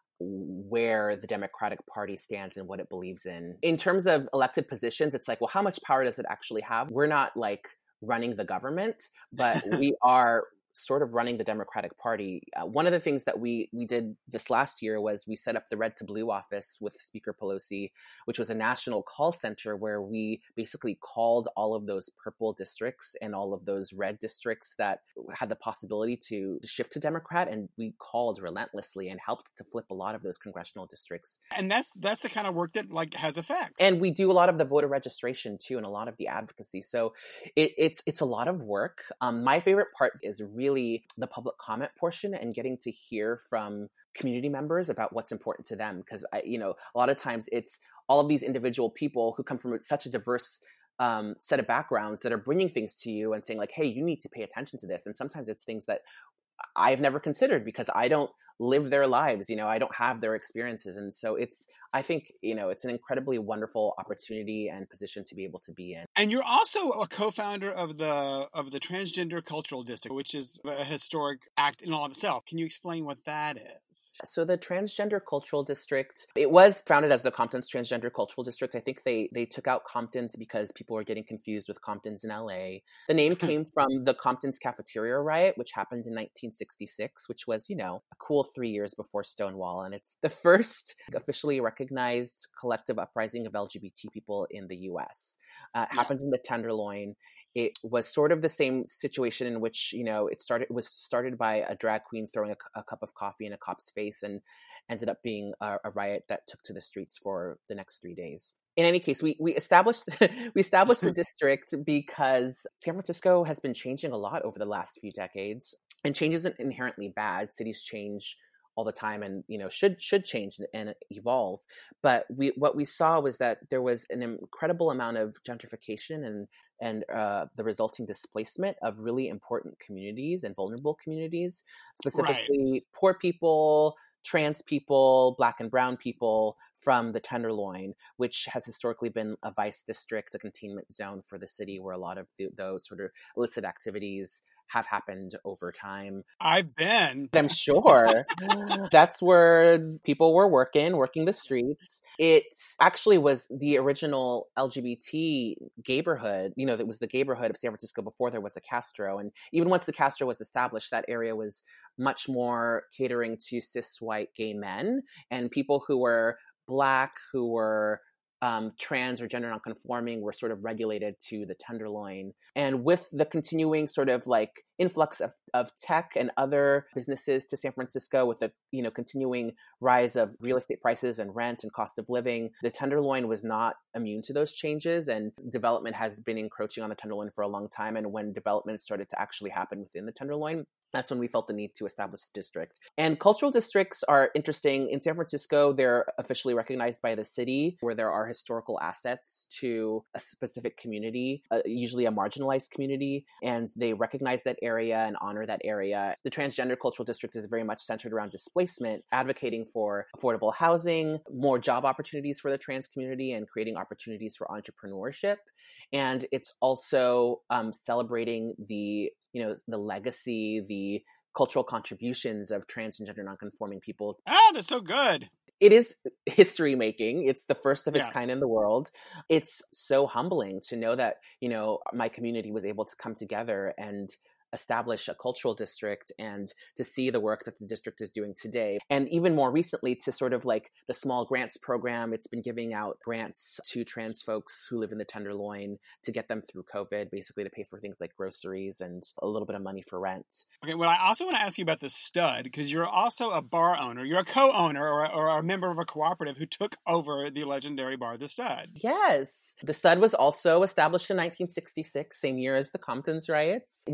where the Democratic Party stands and what it believes in. In terms of elected positions, it's like, well, how much power does it actually have? We're not like running the government, but we are sort of running the Democratic Party. Uh, one of the things that we we did this last year was we set up the Red to Blue office with Speaker Pelosi, which was a national call center where we basically called all of those purple districts and all of those red districts that had the possibility to shift to Democrat, and we called relentlessly and helped to flip a lot of those congressional districts. And that's that's the kind of work that like has effect. And we do a lot of the voter registration too, and a lot of the advocacy. So it, it's it's a lot of work. Um, my favorite part is really the public comment portion and getting to hear from community members about what's important to them. Because, I, you know, a lot of times it's all of these individual people who come from such a diverse um, set of backgrounds that are bringing things to you and saying like, hey, you need to pay attention to this. And sometimes it's things that I've never considered because I don't live their lives, you know, I don't have their experiences. And so it's, I think, you know, it's an incredibly wonderful opportunity and position to be able to be in. And you're also a co-founder of the of the Transgender Cultural District, which is a historic act in all of itself. Can you explain what that is? So the Transgender Cultural District, it was founded as the Compton's Transgender Cultural District. I think they they took out Compton's because people were getting confused with Compton's in L A. The name came from the Compton's Cafeteria Riot, which happened in nineteen sixty-six, which was, you know, a cool three years before Stonewall. And it's the first officially recognized collective uprising of L G B T people in the U S. Uh, it yeah. happened in the Tenderloin. It was sort of the same situation in which, you know, it started it was started by a drag queen throwing a, a cup of coffee in a cop's face and ended up being a, a riot that took to the streets for the next three days. In any case, we we established we established the district because San Francisco has been changing a lot over the last few decades, and change isn't inherently bad. Cities change all the time, and you know should should change and evolve. But we what we saw was that there was an incredible amount of gentrification and and uh, the resulting displacement of really important communities and vulnerable communities, specifically right. poor people, trans people, Black and brown people from the Tenderloin, which has historically been a vice district, a containment zone for the city where a lot of the, those sort of illicit activities have happened over time. I've been. I'm sure. That's where people were working, working the streets. It actually was the original L G B T gayborhood. You know, that was the gayborhood of San Francisco before there was a Castro. And even once the Castro was established, that area was much more catering to cis white gay men and people who were Black, who were Um, trans or gender nonconforming were sort of regulated to the Tenderloin. And with the continuing sort of like influx of, of tech and other businesses to San Francisco, with the, you know, continuing rise of real estate prices and rent and cost of living, the Tenderloin was not immune to those changes, and development has been encroaching on the Tenderloin for a long time. And when development started to actually happen within the Tenderloin, that's when we felt the need to establish the district. And cultural districts are interesting. In San Francisco, they're officially recognized by the city, where there are historical assets to a specific community, uh, usually a marginalized community, and they recognize that area and honor that area. The Transgender Cultural District is very much centered around displacement, advocating for affordable housing, more job opportunities for the trans community, and creating opportunities for entrepreneurship. And it's also um, celebrating the you know, the legacy, the cultural contributions of trans and gender nonconforming people. Ah, that's so good. It is history making. It's the first of its yeah. kind in the world. It's so humbling to know that, you know, my community was able to come together and establish a cultural district, and to see the work that the district is doing today. And even more recently, to sort of like the small grants program, it's been giving out grants to trans folks who live in the Tenderloin to get them through COVID, basically to pay for things like groceries and a little bit of money for rent. Okay, well, I also want to ask you about the Stud, because you're also a bar owner. You're a co-owner or a, or a member of a cooperative who took over the legendary bar, the Stud. Yes. The Stud was also established in nineteen sixty-six, same year as the Compton's riots. We are a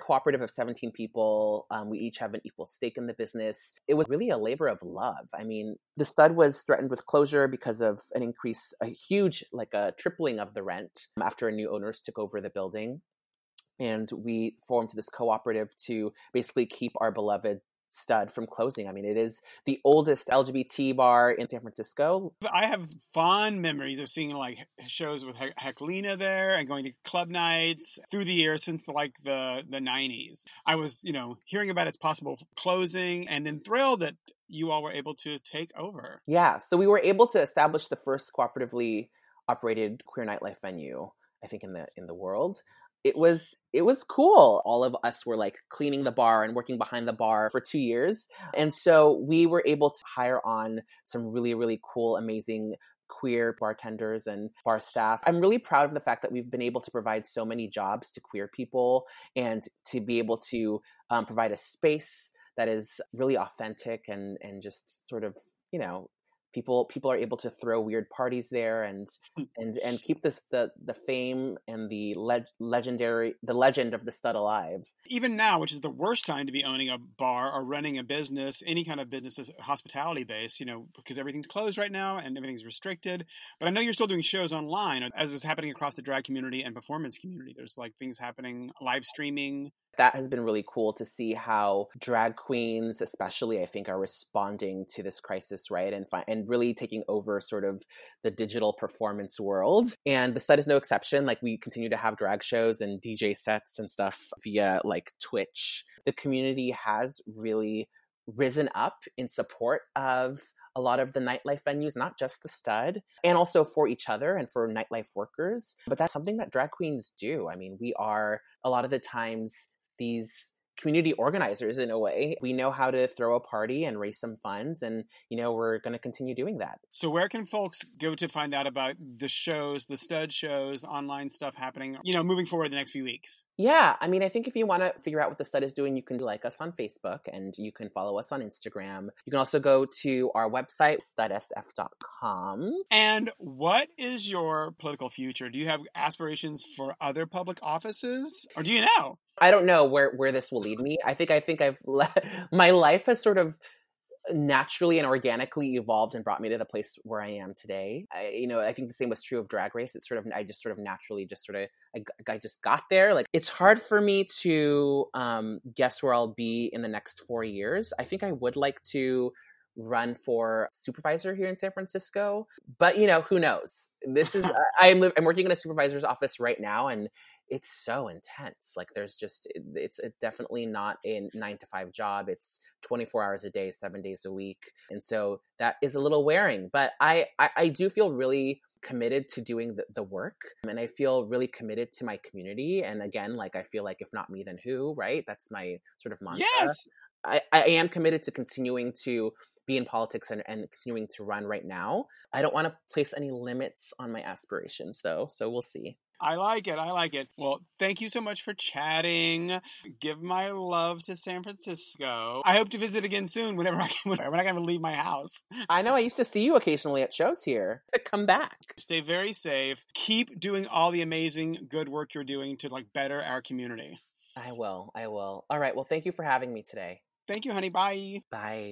cooperative of seventeen people. Um, we each have an equal stake in the business. It was really a labor of love. I mean, the stud was threatened with closure because of an increase, a huge, like a tripling of the rent after new owners took over the building. And we formed this cooperative to basically keep our beloved stud from closing. I mean, it is the oldest L G B T bar in San Francisco. I have fond memories of seeing like shows with he- Heclina there and going to club nights through the years since like the, the nineties. I was, you know, hearing about its possible closing and then thrilled that you all were able to take over. Yeah. So we were able to establish the first cooperatively operated queer nightlife venue, I think, in the in the world. It was it was cool. All of us were like cleaning the bar and working behind the bar for two years. And so we were able to hire on some really, really cool, amazing queer bartenders and bar staff. I'm really proud of the fact that we've been able to provide so many jobs to queer people and to be able to um, provide a space that is really authentic and and just sort of, you know, People people are able to throw weird parties there and and and keep this the the fame and the leg, legendary the legend of the stud alive. Even now, which is the worst time to be owning a bar or running a business, any kind of business is hospitality based, you know, because everything's closed right now and everything's restricted. But I know you're still doing shows online, as is happening across the drag community and performance community. There's like things happening, live streaming. That has been really cool to see how drag queens, especially, I think, are responding to this crisis, right? And fi- and really taking over sort of the digital performance world. And the stud is no exception. Like, we continue to have drag shows and D J sets and stuff via like Twitch. The community has really risen up in support of a lot of the nightlife venues, not just the stud, and also for each other and for nightlife workers. But that's something that drag queens do. I mean, we are a lot of the times these community organizers in a way. We know how to throw a party and raise some funds, and you know, we're going to continue doing that. So where can folks go to find out about the shows, the stud shows, online stuff happening, you know, moving forward the next few weeks? Yeah, I mean, I think if you want to figure out what the stud is doing, you can like us on Facebook and you can follow us on Instagram. You can also go to our website, stud s f dot com. And what is your political future? Do you have aspirations for other public offices, or do you know? I don't know where, where this will lead me. I think I think I've le- my life has sort of naturally and organically evolved and brought me to the place where I am today. I, you know, I think the same was true of Drag Race. It's sort of I just sort of naturally just sort of I, I just got there. Like, it's hard for me to um, guess where I'll be in the next four years. I think I would like to run for supervisor here in San Francisco, but you know, who knows? This is I'm I'm working in a supervisor's office right now, and it's so intense. Like, there's just, it's definitely not a nine to five job. It's twenty-four hours a day, seven days a week. And so that is a little wearing, but I, I, I do feel really committed to doing the, the work. And I feel really committed to my community. And again, like, I feel like if not me, then who, right? That's my sort of mantra. Yes. I, I am committed to continuing to be in politics and, and continuing to run right now. I don't want to place any limits on my aspirations though. So we'll see. I like it. I like it. Well, thank you so much for chatting. Give my love to San Francisco. I hope to visit again soon whenever I can, when I can leave my house. I know. I used to see you occasionally at shows here. Come back. Stay very safe. Keep doing all the amazing good work you're doing to like better our community. I will. I will. All right. Well, thank you for having me today. Thank you, honey. Bye. Bye.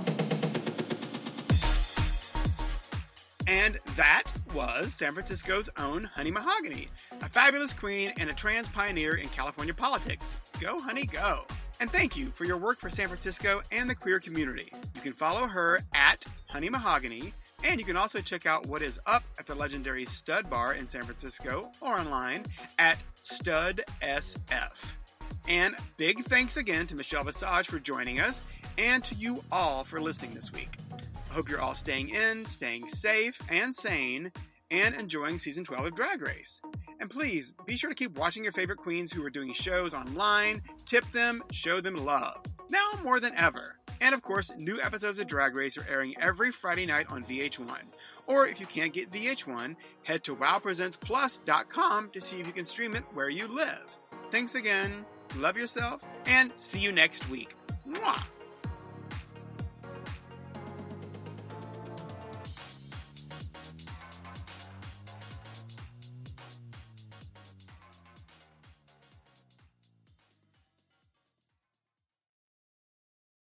And that was San Francisco's own Honey Mahogany, a fabulous queen and a trans pioneer in California politics. Go, honey, go. And thank you for your work for San Francisco and the queer community. You can follow her at Honey Mahogany, and you can also check out what is up at the legendary Stud Bar in San Francisco or online at Stud S F. And big thanks again to Michelle Visage for joining us, and to you all for listening this week. I hope you're all staying in, staying safe and sane, and enjoying season twelve of Drag Race. And please, be sure to keep watching your favorite queens who are doing shows online, tip them, show them love. Now more than ever. And of course, new episodes of Drag Race are airing every Friday night on V H one. Or if you can't get V H one, head to wow presents plus dot com to see if you can stream it where you live. Thanks again, love yourself, and see you next week. Mwah!